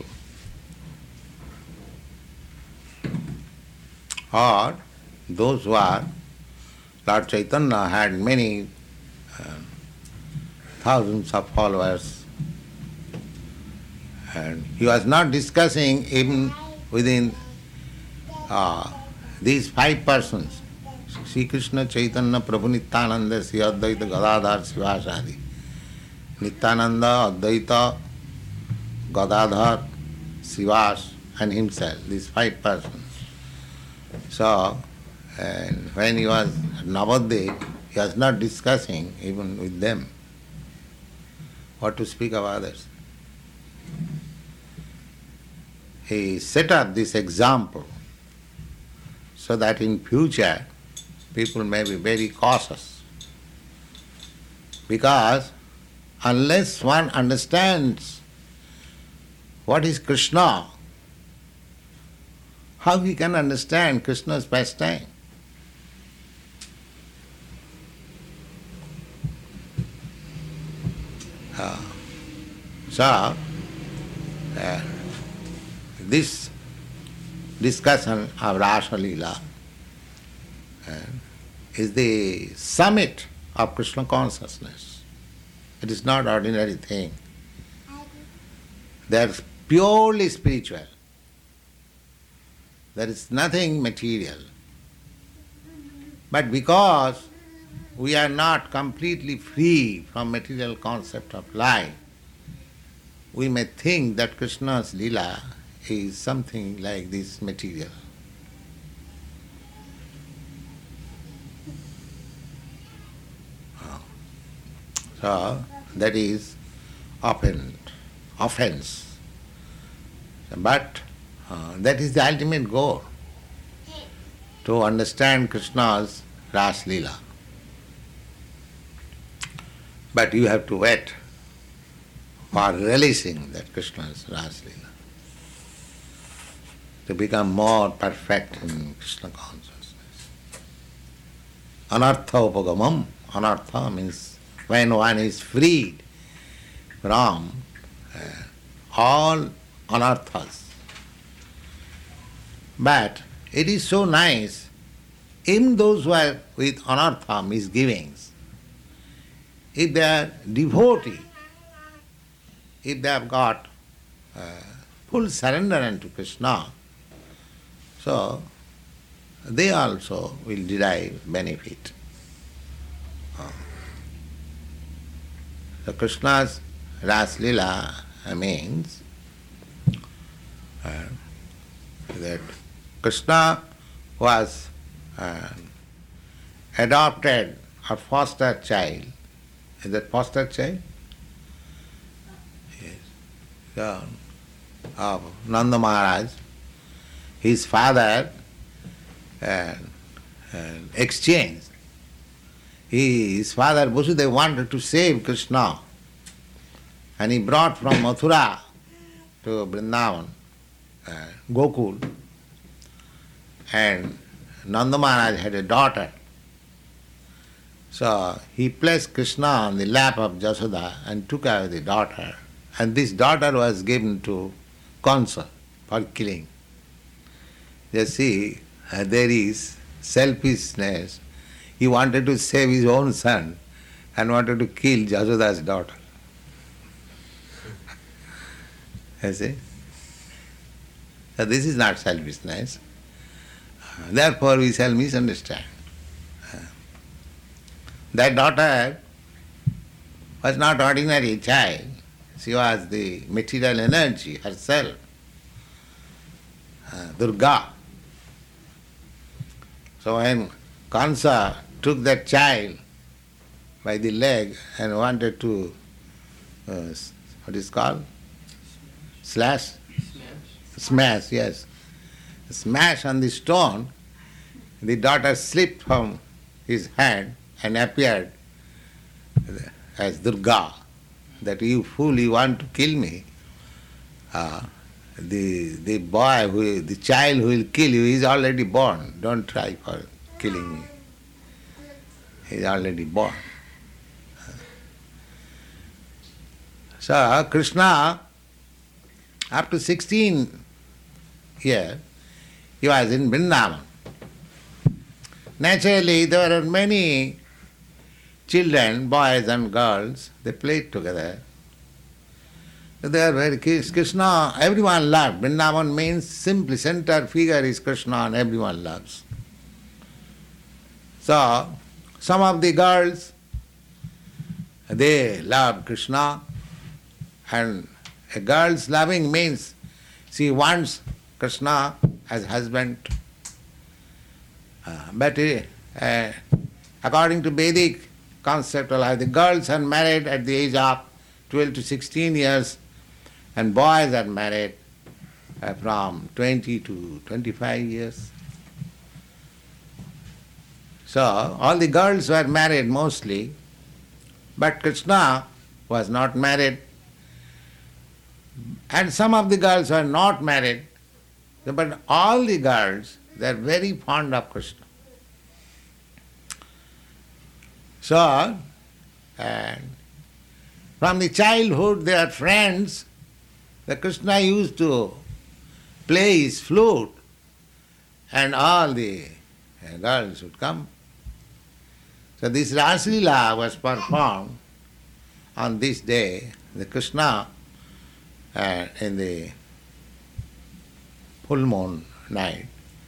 Or those who are, Lord Chaitanya had many thousands of followers, and he was not discussing even within these 5 persons, Sri Krishna Chaitanya Prabhu Nityananda Sri Advaita Gadadhar Sivasadi, Nityananda, Advaita, Gadadhar, Sivas and himself, these 5 persons. So, and when he was at Navadvip, he was not discussing even with them. What to speak of others? He set up this example so that in future people may be very cautious. Because unless one understands what is Krishna, how he can understand Krishna's pastime? So, this discussion of Rasa Leela is the summit of Krishna consciousness. It is not ordinary thing. They are purely spiritual. There is nothing material. But because we are not completely free from material concept of life, we may think that Krishna's Leela is something like this material. So that is offense. But that is the ultimate goal, to understand Krishna's Ras Leela. But you have to wait for relishing that Krishna's Ras Leela, to become more perfect in Krishna consciousness. Anartha upagamam. Anartha means when one is freed from all anarthas. But it is so nice, even those who are with anartha, misgivings, if they are devotee, if they have got full surrender unto Krishna, so they also will derive benefit. So Krishna's Ras Leela means that Krishna was adopted or foster child. Is that foster child? Yes. So, of Nanda Maharaj, his father exchanged. His father Vasudeva wanted to save Krishna, and he brought from Mathura to Vrindavan, Gokul, and Nanda Maharaj had a daughter. So he placed Krishna on the lap of Jasoda and took away the daughter, and this daughter was given to Kansa for killing. You see, there is selfishness. He wanted to save his own son and wanted to kill Jasoda's daughter. You see? So this is not selfishness. Therefore we shall misunderstand. That daughter was not ordinary child. She was the material energy herself, Durga. So when Kansa took that child by the leg and wanted to, what is called? Smash, yes. Smash on the stone, the daughter slipped from his hand and appeared as Durga. That you fool, you want to kill me. The boy, the child who will kill you is already born. Don't try for killing me. He is already born. So Krishna, up to 16 years, he was in Vrindavan. Naturally, there were many children, boys and girls, they played together. They are very Krishna, everyone loved. Vrindavan means simply center figure is Krishna and everyone loves. So, some of the girls, they love Krishna, and a girl's loving means she wants Krishna as husband. But according to Vedic concept of life, the girls are married at the age of 12 to 16 years, and boys are married from 20 to 25 years. So all the girls were married mostly, but Krishna was not married. And some of the girls are not married, but all the girls, they are very fond of Krishna. So, and from the childhood they are friends. The Krishna used to play his flute and all the girls would come. So this Raslila was performed on this day. The Krishna in the full moon night,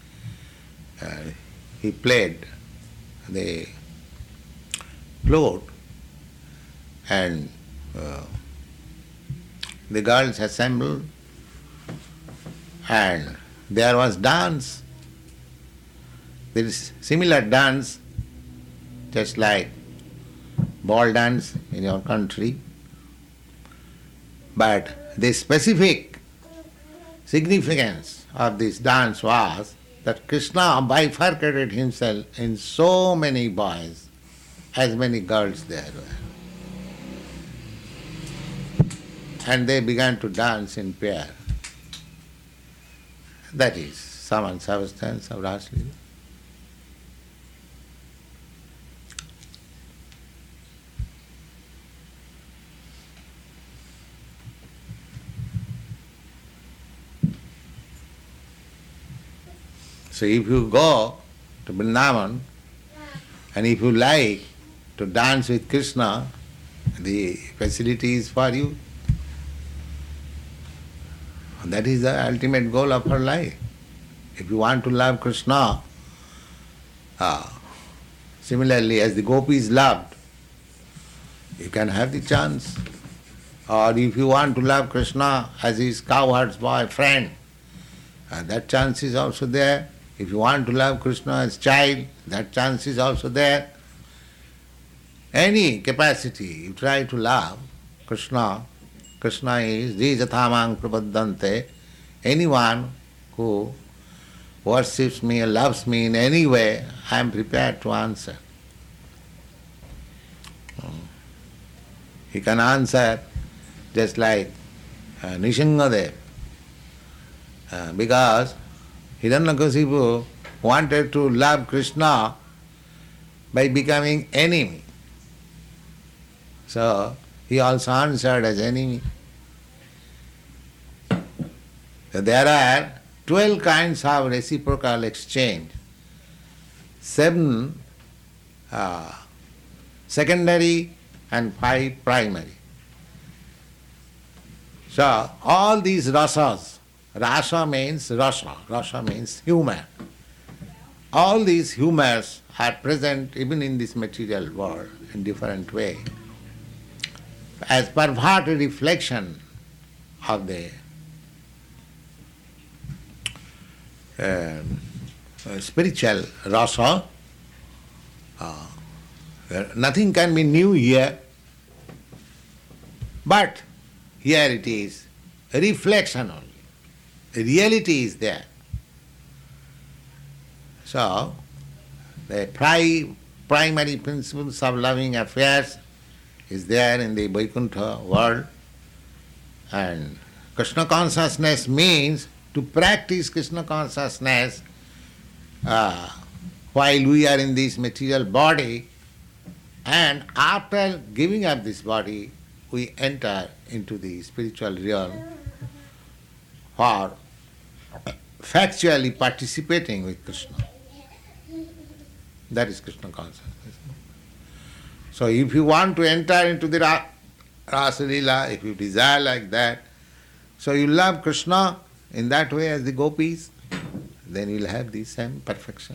he played the flute and the girls assembled and there was dance. There is similar dance just like ball dance in your country. But the specific significance of this dance was that Krishna bifurcated himself in so many boys, as many girls there were. And they began to dance in pair. That is some substance of Raslila. So if you go to Vrindavan and if you like to dance with Krishna, the facility is for you. That is the ultimate goal of her life. If you want to love Krishna, similarly as the gopis loved, you can have the chance. Or if you want to love Krishna as his cowherd's boy friend, that chance is also there. If you want to love Krishna as child, that chance is also there. Any capacity you try to love Krishna, Krishna is Jijathamang Prapaddante. Anyone who worships me or loves me in any way, I am prepared to answer. He can answer just like Nishingadev, because Hiranyakasipu wanted to love Krishna by becoming enemy. So he also answered as enemy. So there are 12 kinds of reciprocal exchange, 7 secondary and 5 primary. So all these rasas, rasa means rasa, rasa means humor. All these humors are present even in this material world in different way, as perverted reflection of the spiritual rasa. Nothing can be new here, but here it is a reflection only. The reality is there. So, the primary principles of loving affairs is there in the Vaikuntha world, and Krishna consciousness means to practice Krishna consciousness while we are in this material body, and after giving up this body, we enter into the spiritual realm for factually participating with Krishna. That is Krishna consciousness. So if you want to enter into the Rasa Leela, if you desire like that, so you love Krishna in that way as the gopis, then you will have the same perfection.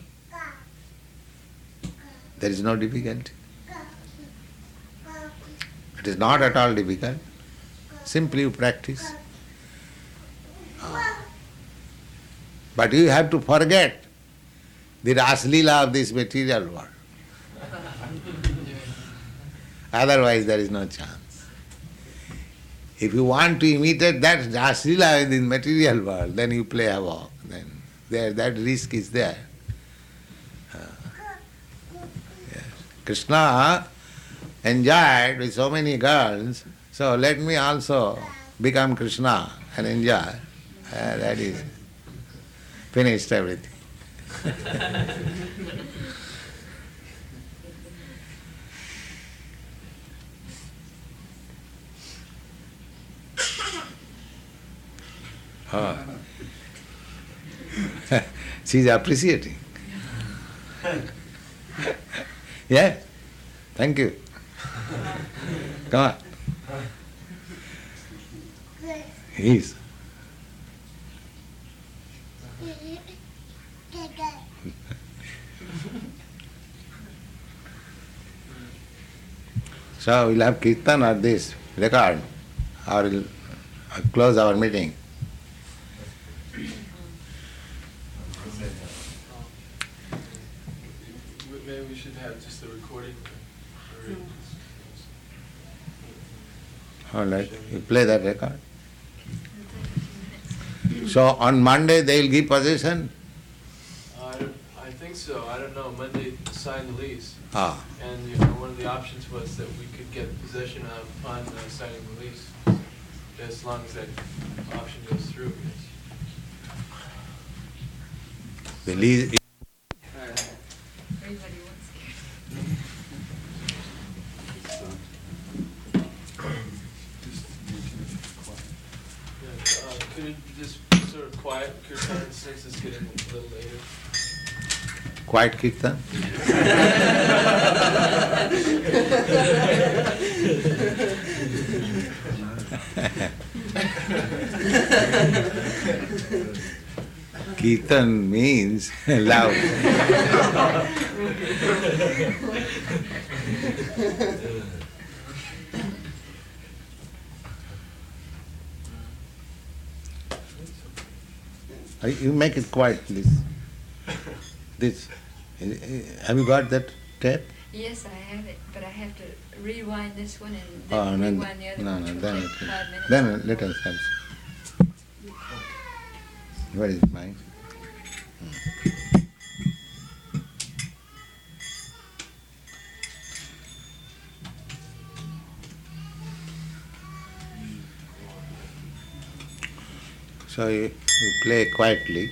There is no difficulty. It is not at all difficult. Simply you practice. But you have to forget the Raslila of this material world. Otherwise there is no chance. If you want to imitate that Raslila in the material world, then you play havoc. Then that risk is there. Yes. Krishna enjoyed with so many girls, so let me also become Krishna and enjoy. That is finished everything. Oh. She's appreciating. Yeah, thank you. Come on. He's. So we'll have kirtan or this record, or we'll close our meeting. Maybe we should have just a recording. All right, you play that record. So on Monday they will give possession? I think so. I don't know. Monday sign the lease. Ah. And one of the options was that we could get possession upon signing the lease, as long as that option goes through. Yes. The lease. Everybody wants Could it just sort of quiet kirtan since it's getting a little later? Quiet kirtan? Kirtan means loud. You make it quiet, please. This. Have you got that tape? Yes, I have it, but I have to rewind this one and Oh, then no, rewind the other no, one, no, which then, will take 5 minutes. then let us have some. Where is mine? So you play quietly.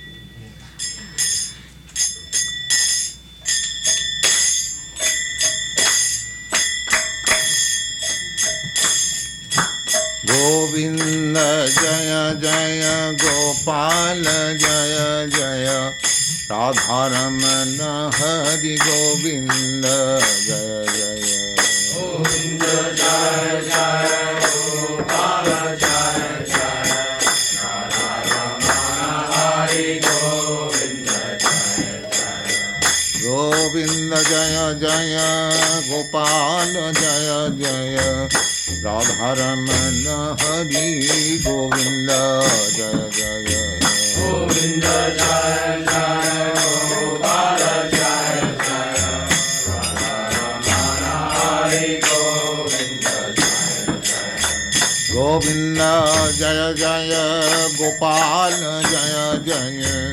Govinda Jaya Jaya Gopal Jaya Jaya Radharamana Hari Govinda Jaya Jaya Govinda Jaya Jaya Gopala Jaya Jaya Radharamana Hari Govinda Jaya Jaya Govinda Jaya Jaya Gopal Jaya Jaya Radharamana Hari Govinda Jaya Jaya Govinda Jaya Jaya Gopala Jaya Jaya Radharamana Hari Govinda Jaya Jaya Govinda Jaya Jaya Gopal Jaya Jaya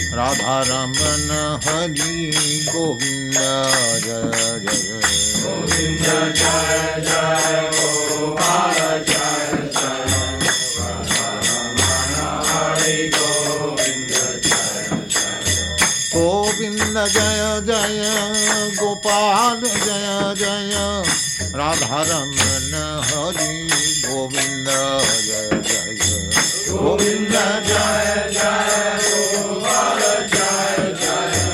Radharamana Hari Govinda Jaya Jaya Govinda Jaya Jaya Gopala Jaya Jaya Radharamana Hari Govinda Jaya Jaya Govinda Jaya Jaya Gopal Jaya Jaya Radharamana Hari Govinda Jaya Jaya Govinda Jaya Jaya Gopala Jaya Jaya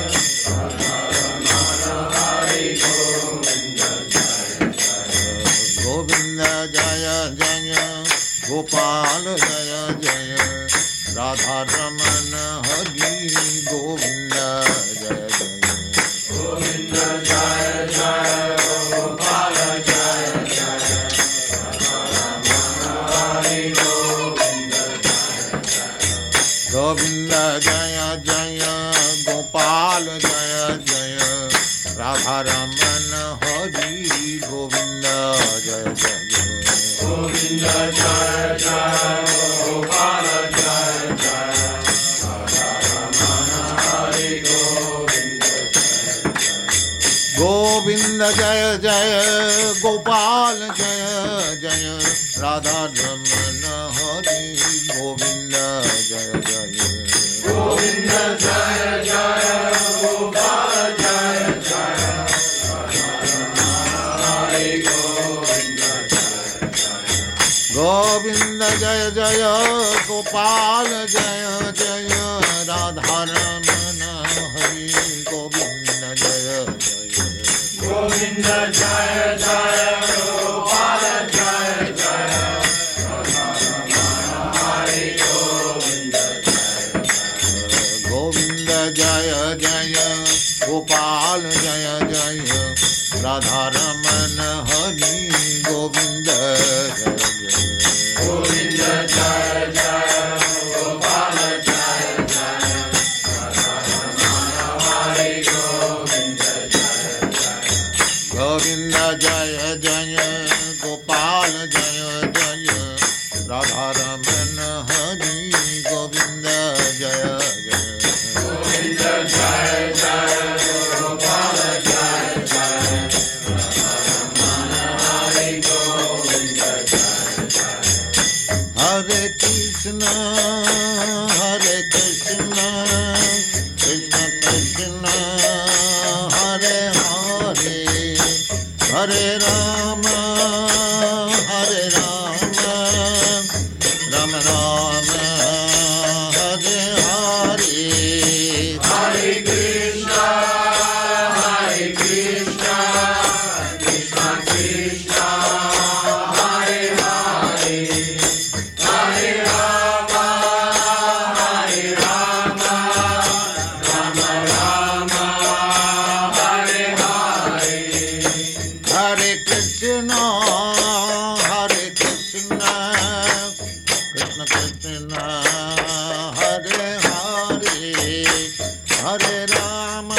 Radharamana Hari Govinda Jaya Jaya Govinda Jaya Jaya Gopal Jaya Jaya Radharamana Hari Govinda Jaya Jaya Govinda Jaya Jaya Gopala Jaya Jaya Radharamana Hari Govinda Jaya Jaya Govinda Jaya Jaya Gopal Jaya Jaya Radharamana Hari Govinda Jaya Jaya Govinda Jaya Jaya Gopala Jaya Jaya Radharamana Hari Govinda Jaya Jaya Govinda Jaya Jaya Gopal Jaya Jaya Radha Raman Hari Govind जय जय गोविंद जय जय गोपाल जय जय हरि गोविंद गोविंद जय जय गोपाल जय जय राधा रमन हरि गोविंद जय जय गोविंद जय जय गोपाल जय जय हरि गोविंद गोविंद जय जय गोपाल जय जय राधा रमन हरि गोविंद जय जय गोविंद जय जय गोपाल जय जय हरि गोविंद गोविंद जय जय गोपाल जय जय राधा रमन हरि गोविंद जय जय गोविंद जय जय गोपाल जय जय हरि गोविंद हरे Krishna Krishna Krishna Hare Hare Hare Ram Ram Ram Hare Hare Hare Krishna, Krishna Krishna, Hare Hare, Hare Rama, Rama Rama, Hare Hare. Hare Krishna, Krishna Krishna, Hare Hare, Hare Rama,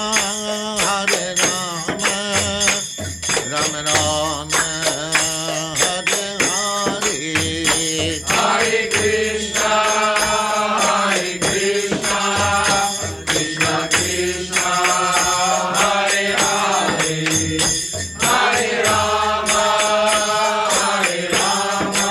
Rama Rama, Hare Hare. Hare Krishna, Krishna Krishna, Hare Hare, Hare Rama, Rama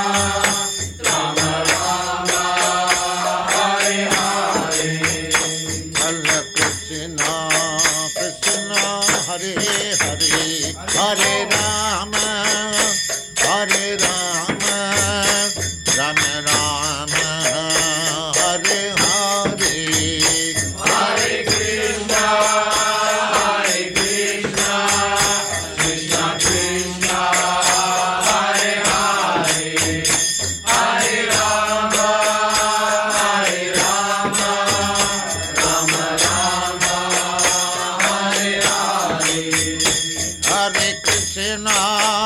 Rama, Hare Hare. Hare Krishna, Krishna Hare Hare, Hare Rama, Rama Rama, Hare Hare. Hare Krishna, Krishna Krishna, Hare Hare, Hare Rama, Rama Rama, Hare Hare. Hare Krishna,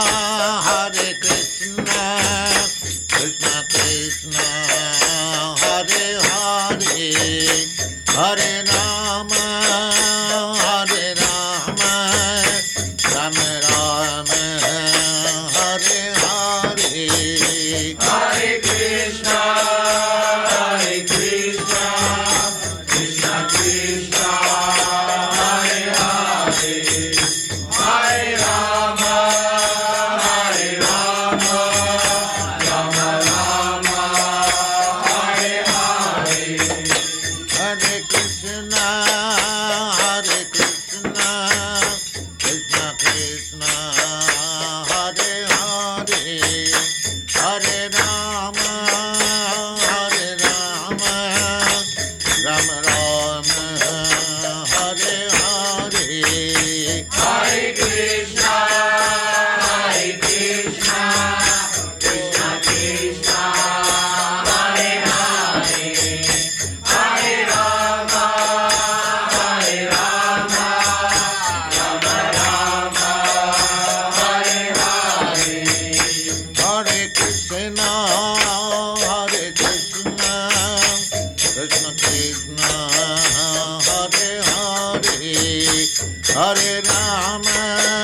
Krishna Krishna Krishna, Hare Hare, Hare Rama, Rama Rama, Hare Hare. Hare Krishna, Krishna Krishna, Hare Hare, Hare Rama, Rama Rama, Hare Hare. Hare Krishna, Krishna Krishna Krishna, Hare Hare, Hare Rama, Rama Rama, Hare Hare. Hare Krishna, Krishna Krishna, Hare Hare, Hare Rama, Rama Rama, Hare Hare. Hare Krishna, Krishna Krishna Krishna, Hare Hare, Hare Rama,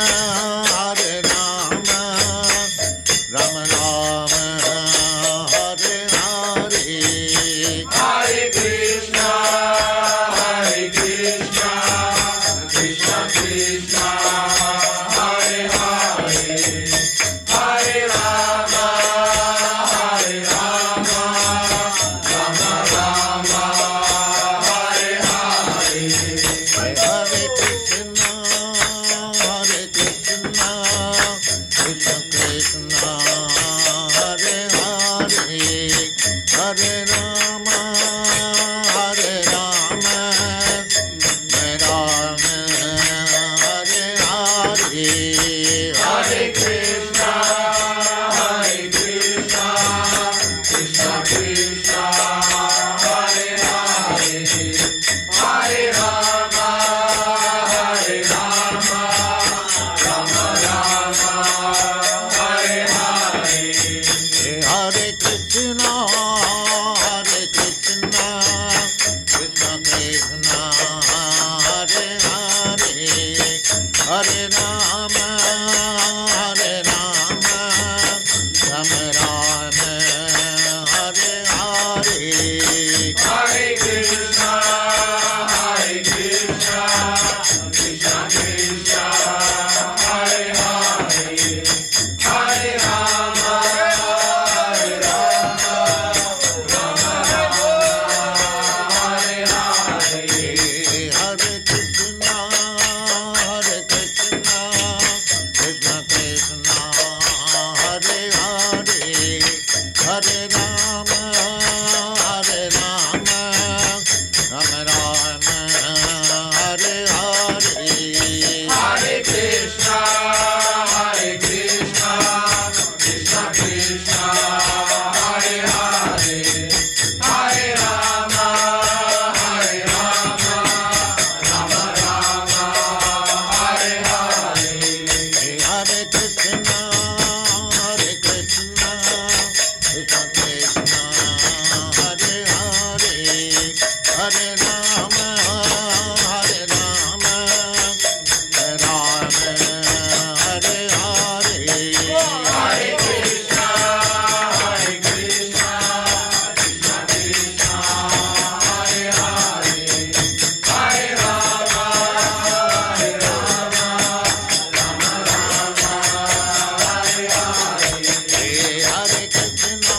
Rama Rama, Hare Hare. Hare Krishna, Krishna Krishna, Hare Hare, Hare Rama, Hare Rama, Rama Rama, Hare Hare. Hare Krishna, Krishna Krishna, Hare Hare, Hare Rama, Rama Rama, Hare Hare. Hare Krishna, Krishna Krishna, Hare Hare, Hare Rama, Rama Rama, Hare Hare. Hare Krishna, Krishna Krishna, Hare Hare, Hare Rama, Rama Rama, Hare Hare. Hare Krishna, Krishna Krishna, Hare Hare, Hare Rama, Rama Hare Hare. Hare Krishna, Krishna Krishna, Hare Hare, Hare Rama, Rama Hare Hare. Hare Krishna,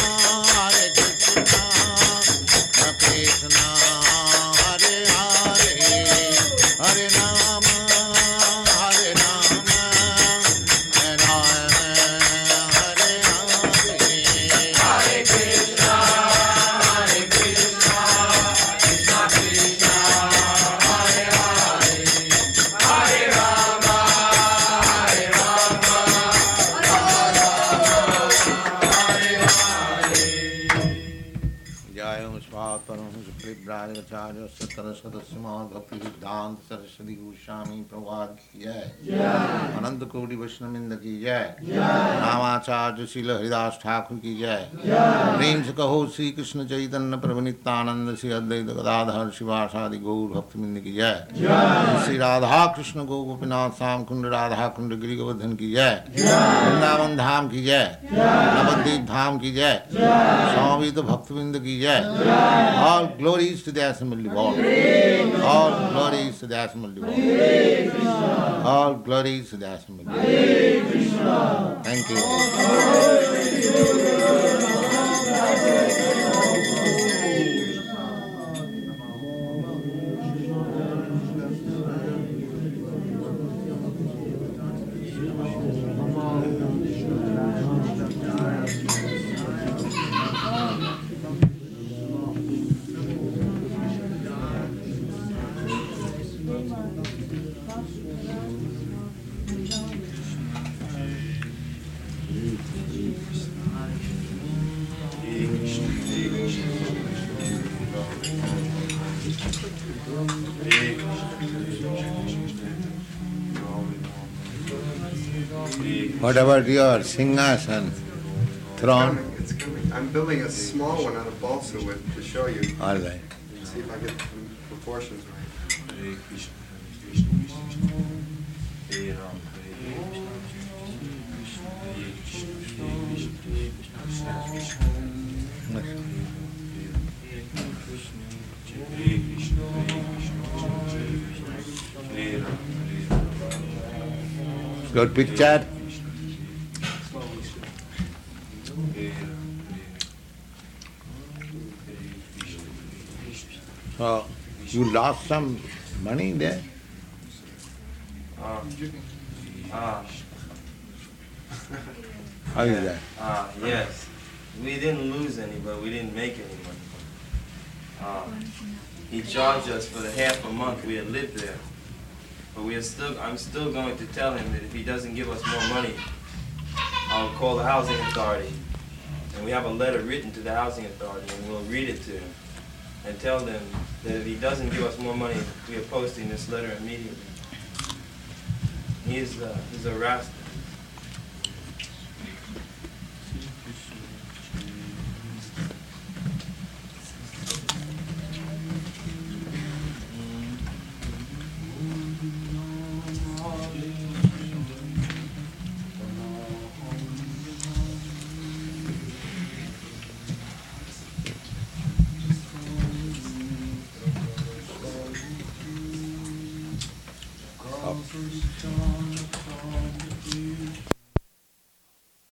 Krishna Hare Hare, Hare Rama, Hare Hare. Hare Krishna, Krishna Krishna, Hare Hare, Hare Rama, जय स्वाहा परमहंस परिव्राजकाचार्य सत्तर सदस्य भक्ति सिद्धांत सरस्वती गोस्वामी प्रभुपाद की जय। अनंत कोटि वैष्णववृंद की जय। रामाचार्य श्रील हरिदास ठाकुर की जय। प्रेम से कहो श्री कृष्ण चैतन्य प्रभु नित्यानंद श्री अद्वैत गदाधर शिवासादि गौर भक्तवृंद की जय। श्री राधा कृष्ण गो गोपीनाथ श्याम कुंड राधा कुंड गिरि गोवर्धन की जय। वृंदावन धाम की जय। नवद्वीप धाम की जय। समवेत भक्तवृंद की जय। All glories to the assembly Lord. All glories to the assembly Lord. All glories to the assembly Lord. Thank you. What about your Singhasan throne? I'm building a small one out of balsa wood to show you. All right. See if I get the proportions right. Good picture. So, you lost some money there? How is that? Yes. We didn't lose any, but we didn't make any money. He charged us for the half a month we had lived there. But I'm still going to tell him that if he doesn't give us more money, I'll call the housing authority. And we have a letter written to the housing authority, and we'll read it to him and tell them that if he doesn't give us more money, we are posting this letter immediately. He's a Rasta. Calvary dawn upon the deep.